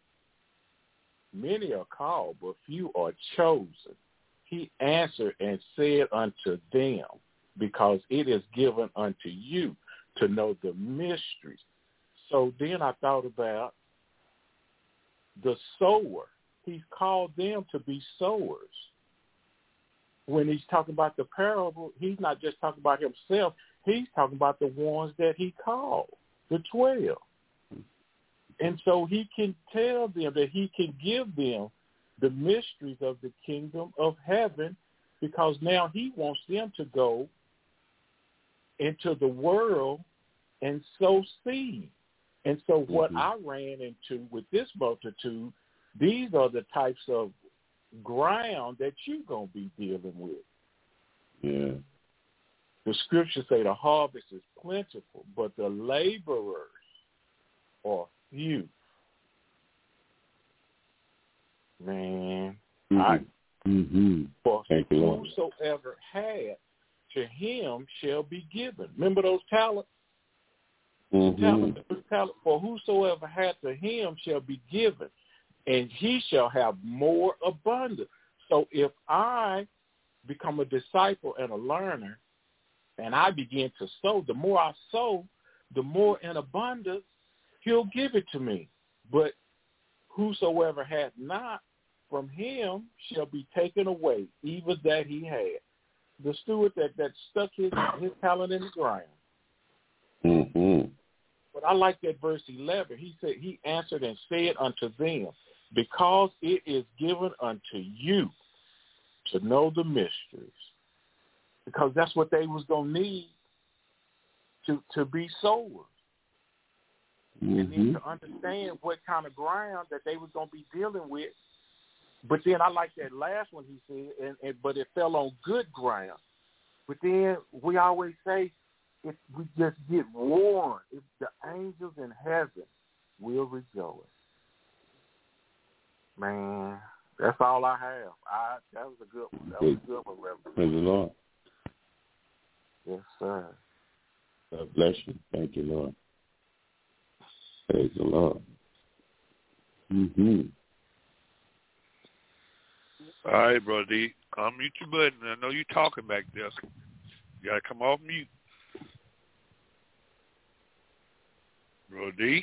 Many are called, but few are chosen. He answered and said unto them, because it is given unto you to know the mysteries. So then I thought about the sower. He's called them to be sowers. When he's talking about the parable, he's not just talking about himself. He's talking about the ones that he called, the 12. And so he can tell them that he can give them the mysteries of the kingdom of heaven, because now he wants them to go into the world and sow seed. And so what I ran into with this multitude, these are the types of ground that you're going to be dealing with. Yeah. The scriptures say the harvest is plentiful, but the laborers are few. Man, for whosoever had, to him shall be given. Remember those talents? Talent, for whosoever had, to him shall be given, and he shall have more abundant. So if I become a disciple and a learner, and I begin to sow, the more I sow, the more in abundance he'll give it to me. But whosoever hath not, from him shall be taken away, even that he had. The steward that stuck his talent in the ground. But I like that verse 11. He said, he answered and said unto them, because it is given unto you to know the mysteries. Because that's what they was going to need to be sowers. And then to understand what kind of ground that they was going to be dealing with. But then I like that last one he said, but it fell on good ground. But then we always say, if we just get warned, if the angels in heaven will rejoice. Man, that's all I have. That was a good one. That was a good one, Reverend. Praise the Lord. Yes, sir. God bless you. Thank you, Lord. Praise the Lord. All right, Brother D. Unmute your button. I know you're talking back there. You got to come off mute. Brother D.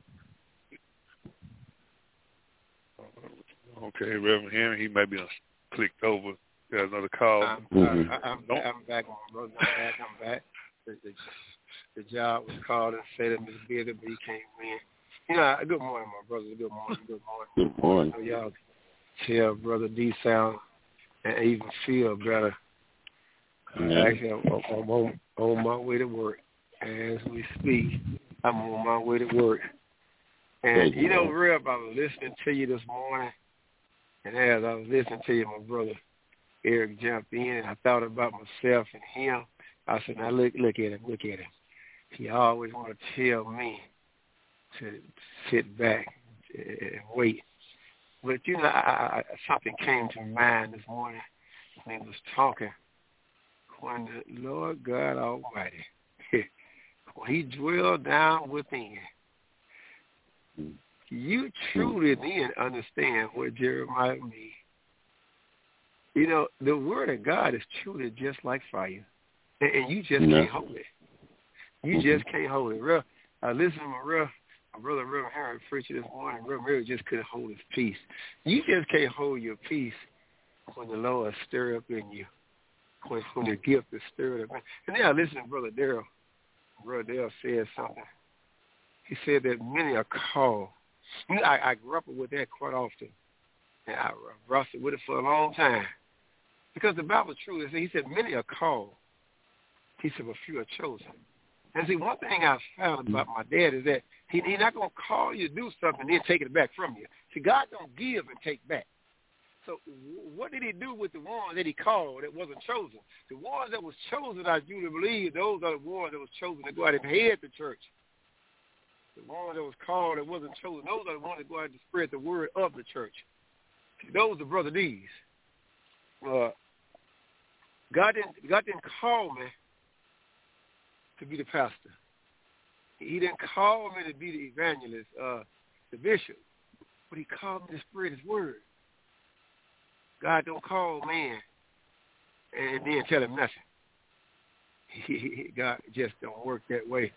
Okay, Reverend Henry, he may be clicked over. Got another call. I'm back, my brother. I'm back. The job was called and said it was busy, but he can't win. You know, good morning, my brother. Good morning. Good morning. So y'all tell Brother D sound and even feel better. Actually, I'm on my way to work. As we speak, I'm on my way to work. And, you know, Reb, I was listening to you this morning, and as I was listening to you, my brother Eric jumped in, and I thought about myself and him. I said, now look at him. He always want to tell me to sit back and wait. But, you know, something came to mind this morning when he was talking. When the Lord God Almighty, when he dwelled down within, you truly then understand what Jeremiah means. You know, the word of God is truly just like fire, and you just can't hold it. You just can't hold it. Listen to my brother Reverend Harry preaching this morning. Reverend Harry just couldn't hold his peace. You just can't hold your peace when the Lord stir up in you, when the gift is stirred up. And then I listen to Brother Darrell. Brother Darrell said something. He said that many are called. You know, I grapple with that quite often, and I wrestled with it for a long time. Because the Bible is true. He said, many are called. He said, but few are chosen. And see, one thing I found about my dad is that he's not going to call you to do something and then take it back from you. See, God don't give and take back. So what did he do with the ones that he called that wasn't chosen? The ones that was chosen, I do believe, those are the ones that was chosen to go out and head the church. The ones that was called that wasn't chosen, those are the ones that go out and spread the word of the church. Those are Brother D's. God didn't call me to be the pastor. He didn't call me to be the evangelist, the bishop, but he called me to spread his word. God don't call man and then tell him nothing. God just don't work that way.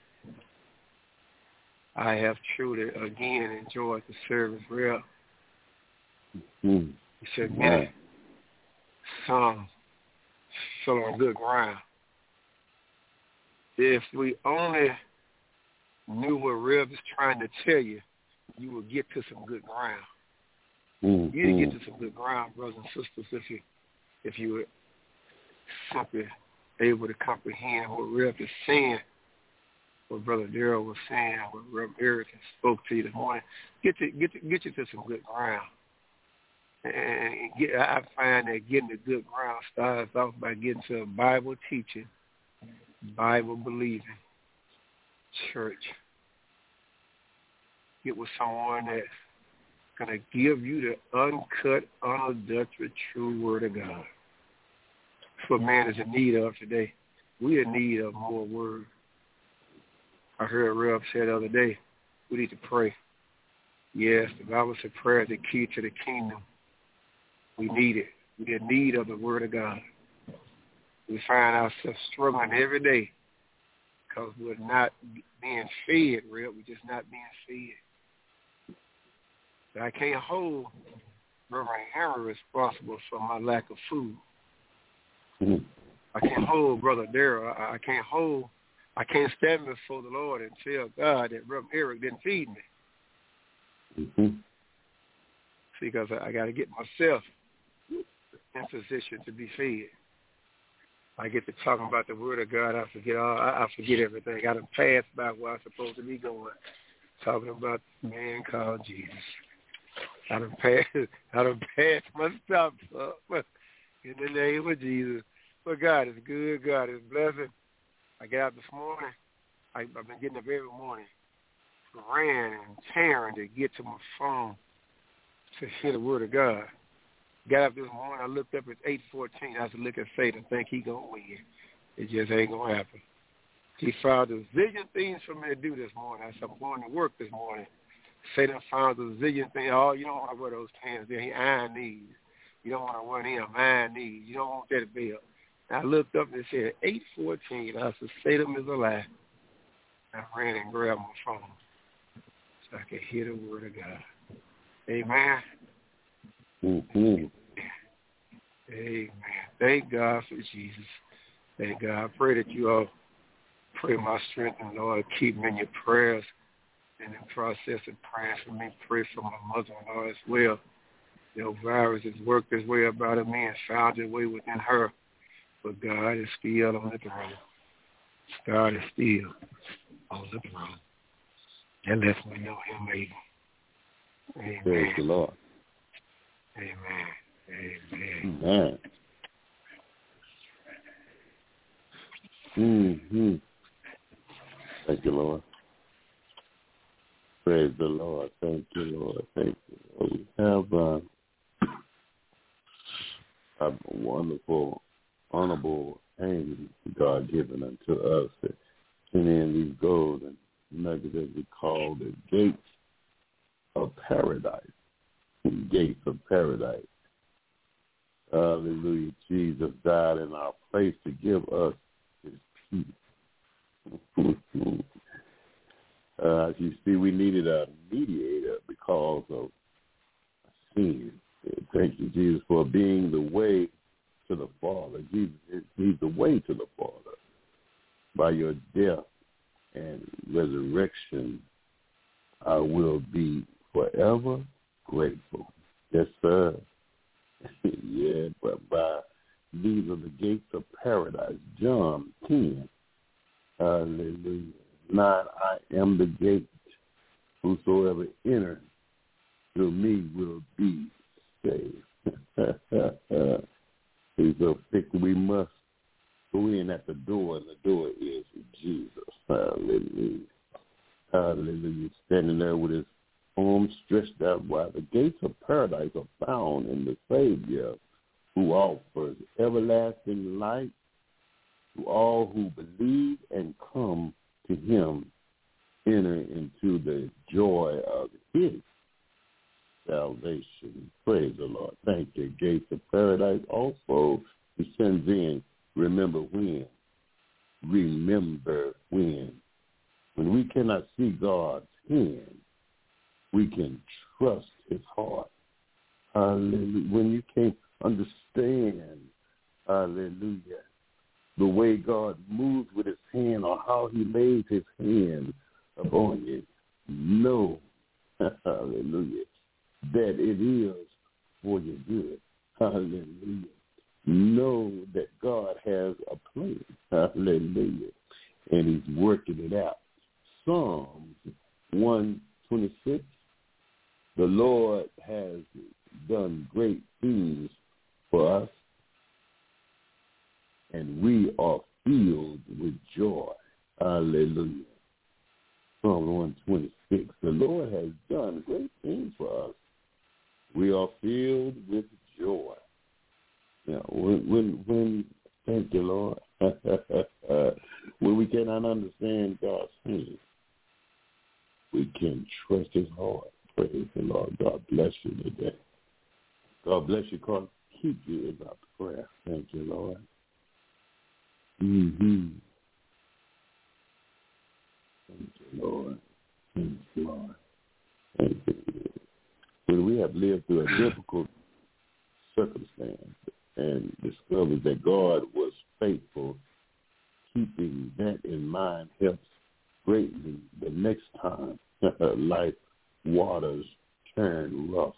I have truly, again, enjoyed the service real. He said, man, some fell on good ground. If we only knew what Reb is trying to tell you, you would get to some good ground. You get to some good ground, brothers and sisters, if you were simply able to comprehend what Reb is saying, what Brother Darrell was saying, what Reb Eric spoke to you this morning. Get you to some good ground. And I find that getting to good ground starts off by getting to a Bible teaching, Bible believing church. Get with someone that's going to give you the uncut, unadulterated, true word of God. That's what man is in need of today. We're in need of more word. I heard Reb say the other day, we need to pray. Yes, the Bible said prayer is the key to the kingdom. We need it. We're in need of the word of God. We find ourselves struggling every day because we're not being fed, Reb. We're just not being fed. But I can't hold Reverend Henry responsible for my lack of food. I can't hold Brother Darrell. I can't stand before the Lord and tell God that Reverend Eric didn't feed me. See, because I got to get myself in position to be fed. I get to talking about the word of God, I forget everything. I done passed by where I'm supposed to be going, talking about the man called Jesus. I done passed my stop up in the name of Jesus. But God is good. God is blessed. I got up this morning. I've been getting up every morning, ran and tearing to get to my phone to hear the word of God. Got up this morning. I looked up at 8:14. I said, look at Satan, think he going to win. It just ain't going to happen. He found a zillion things for me to do this morning. I said, I'm going to work this morning. Satan found a zillion things. Oh, you don't want to wear those pants there. He iron these. You don't want to wear them. Iron these. You don't want that belt. I looked up and it said 8:14. I said, Satan is a lie. I ran and grabbed my phone so I could hear the word of God. Amen. Amen. Thank God for Jesus. Thank God. I pray that you all pray my strength, and Lord, keep me in your prayers and in the process of praying for me. Pray for my mother-in-law as well. Your virus has worked its way about of me and found its way within her. But God is still on the throne. God is still on the throne. And lets me know him able. Amen. Praise the Lord. Amen. Amen. Mm-hmm. Thank you, Lord. Praise the Lord. Thank you, Lord. Thank you, Lord. We have a wonderful, honorable aim God given unto us. And in these golden nuggets, as we call the gates of paradise. Gates of paradise. Hallelujah. Jesus died in our place to give us his peace. As you see, we needed a mediator because of sin. Thank you, Jesus, for being the way to the Father. Jesus is the way to the Father. By your death and resurrection, I will be forever grateful. Yes, sir. Yeah, but by these are the gates of paradise. John 10. Hallelujah. 9, I am the gate. Whosoever enters through me will be saved. He's so thick we must go in at the door, and the door is Jesus. Hallelujah. Hallelujah. Standing there with his arms stretched out wide. The gates of paradise are found in the Savior, who offers everlasting light to all who believe and come to him, enter into the joy of his salvation. Praise the Lord. Thank you. Gates of paradise also descends in. Remember when. Remember when. When we cannot see God's hand, we can trust his heart. Hallelujah. When you can't understand, hallelujah, the way God moves with his hand or how he lays his hand upon you, know, hallelujah, that it is for your good. Hallelujah. Know that God has a plan. Hallelujah. And he's working it out. Psalms 126, the Lord has done great things for us, and we are filled with joy. Hallelujah. Psalm 126, the Lord has done great things for us. We are filled with joy. Now, when thank you, Lord, when we cannot understand God's hand, we can trust his heart. Praise the Lord. God bless you today. God bless you, Carl. Keep you in our prayer. Thank you, Lord. Mm-hmm. Thank you, Lord. Thank you, Lord. Thank you. When we have lived through a difficult circumstance and discovered that God was faithful, keeping that in mind helps greatly the next time life waters turn rough.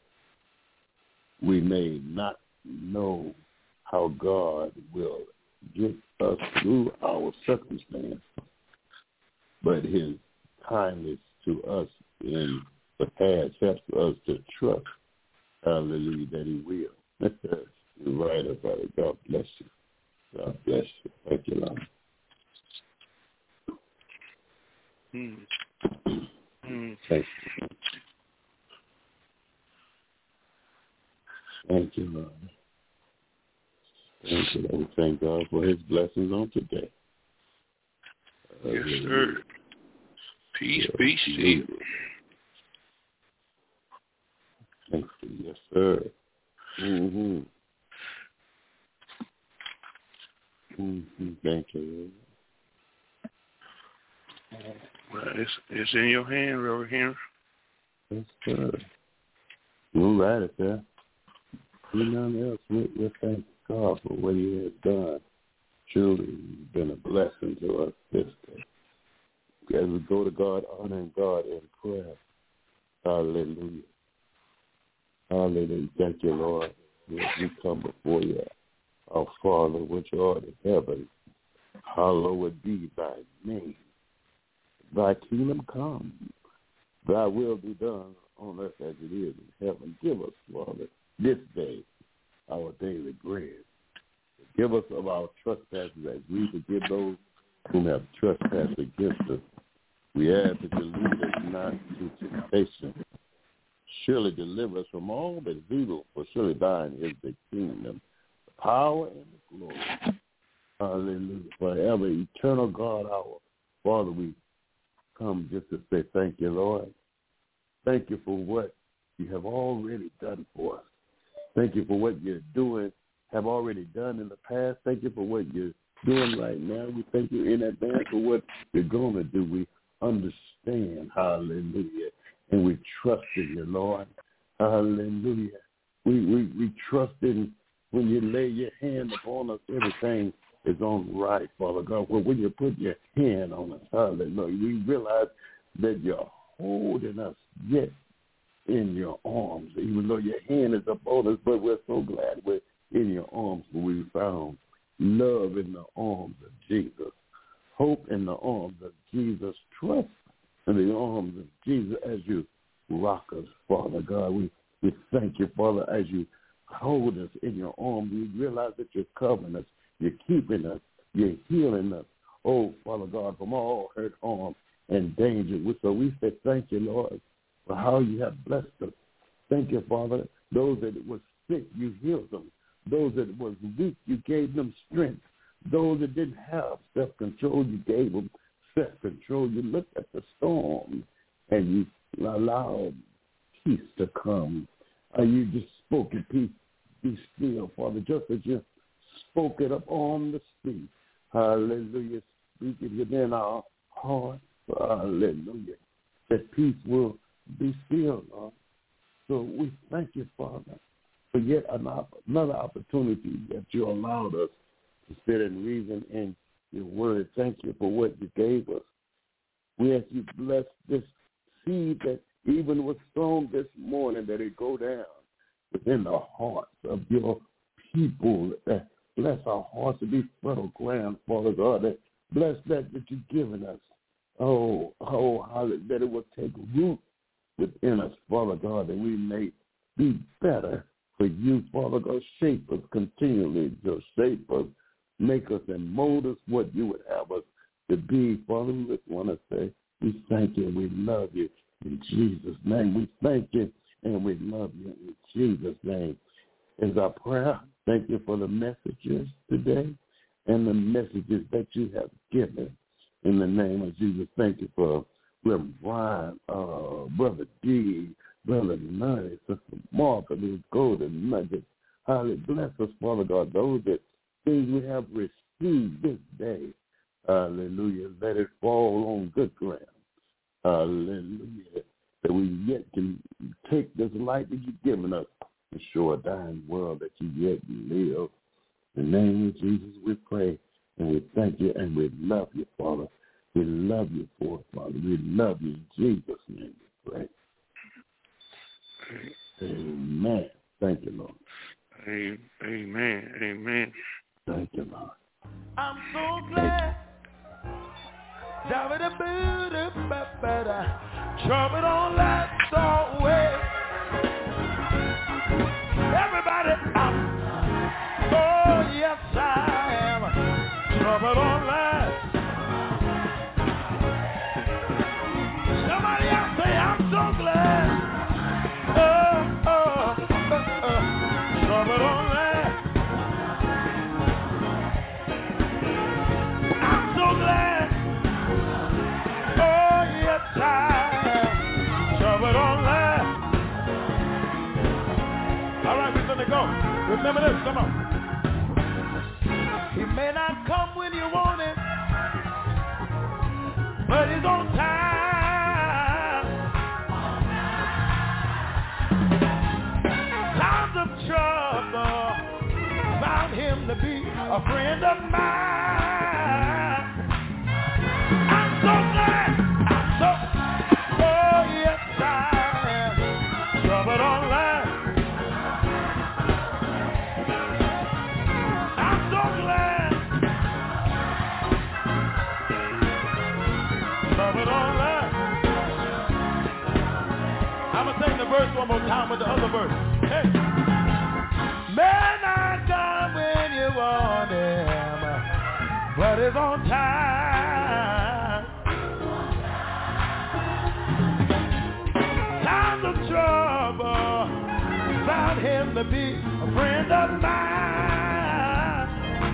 We may not know how God will get us through our circumstance, but his kindness to us in the past helps us to trust, hallelujah, that he will. You're right about it. God bless you. God bless you. Thank you, Lord. Thank you. Thank you, Lord. Thank you, Lord. Thank God for his blessings on today. Yes, sir. Peace be still. Thank you. Yes, sir. Mm-hmm. Mm-hmm. Thank you, Lord. Well, it's in your hand, Reverend Henry. Yes, sir. We'll write it there. be none else. We thank God for what he has done. Truly, he's been a blessing to us this day. As we go to God, honoring God in prayer. Hallelujah. Hallelujah. Thank you, Lord. As we come before you, our Father, which art in heaven, hallowed be thy name. Thy kingdom come. Thy will be done on earth as it is in heaven. Give us, Father, this day our daily bread. Give us of our trespasses as we forgive those who have trespassed against us. We ask that you lead us not into temptation. Surely deliver us from all that is evil, for surely thine is the kingdom, the power, and the glory. Hallelujah. Forever, eternal God, our Father, we come just to say thank you, Lord. Thank you for what you have already done for us. Thank you for what you're doing, have already done in the past. Thank you for what you're doing right now. We thank you in advance for what you're going to do. We understand, hallelujah, and we trust in you, Lord. Hallelujah. We trust in when you lay your hand upon us, everything is on right, Father God. Well, when you put your hand on us, hallelujah, we realize that you're holding us yet in your arms, even though your hand is upon us, but we're so glad we're in your arms, for we found love in the arms of Jesus, hope in the arms of Jesus, trust in the arms of Jesus as you rock us, Father God. We thank you, Father, as you hold us in your arms. We realize that you're covering us, you're keeping us, you're healing us, oh, Father God, from all hurt, harm, and danger. So we say thank you, Lord, for how you have blessed us. Thank you, Father. Those that were sick, you healed them. Those that was weak, you gave them strength. Those that didn't have self-control, you gave them self-control. You looked at the storm and you allowed peace to come. You just spoke it, peace, be still, Father, just as you spoke it up on the sea. Hallelujah. Speak it within our heart. Hallelujah. That peace will be still, Lord. So we thank you, Father, for yet another opportunity that you allowed us to sit and reason in your word. Thank you for what you gave us. We ask you bless this seed that even was sown this morning, that it go down within the hearts of your people. Bless our hearts to be fertile ground, Father God. That bless that you've given us. Oh, that it will take root within us, Father God, that we may be better for you, Father God. Shape us continually, just shape us, make us and mold us what you would have us to be. Father, we just want to say we thank you and we love you in Jesus' name. We thank you and we love you in Jesus' name. Is our prayer. Thank you for the messages today and the messages that you have given. In the name of Jesus, thank you for Brother Brian, Brother D, Brother Nutty, Sister Martha, these golden nuggets. Hallelujah. Bless us, Father God, those that things we have received this day. Hallelujah. Let it fall on good ground. Hallelujah. That we yet can take this light that you've given us to show a dying world that you yet live. In the name of Jesus, we pray and we thank you and we love you, Father. We love you for it, Father. We love you in Jesus' name, we pray. Amen. Thank you, Lord. Amen. Amen. Thank you, Lord. I'm so glad. Trouble don't last always. Everybody out. Oh, yes, I am. Trouble don't last. Somebody else say, I'm so glad. Trouble don't last. I'm so glad. Oh, yes, I am. Trouble don't last. All right, we're going to go. Remember this, come on. He may not come when you want it, but he's on time. Times of trouble a friend of mine. I'm so glad, oh yes I am. Trouble don't last. I'm so glad. Trouble don't last. I'm gonna sing the verse one more time with the other verse. Hey. May not come when you want him, but it's on time. Times of trouble found him to be a friend of mine.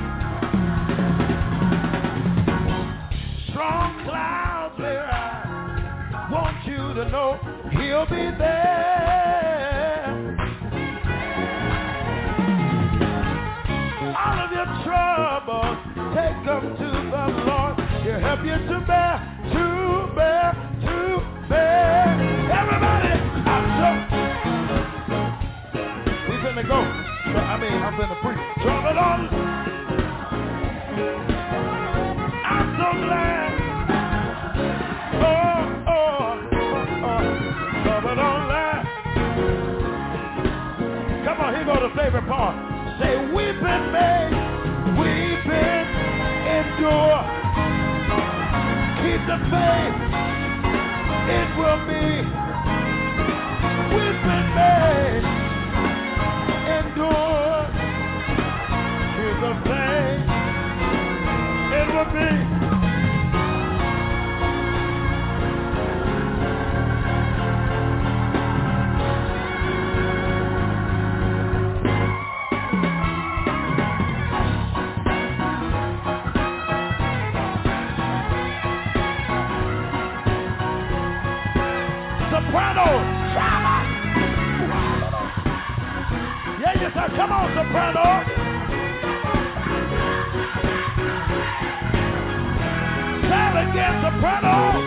Strong clouds where I want you to know he'll be there. All of your troubles, take them to the Lord. He'll help you to bear. Everybody, I'm finna go. I'm finna preach. Trouble on. I'm so glad. Trouble don't last. Come on, here go the favorite part. Say, weeping may, weeping endure. Keep the faith, it will be. Weeping may endure. Keep the faith, it will be. Soprano! Yeah, yes, sir. Come on, soprano! Shout again, soprano!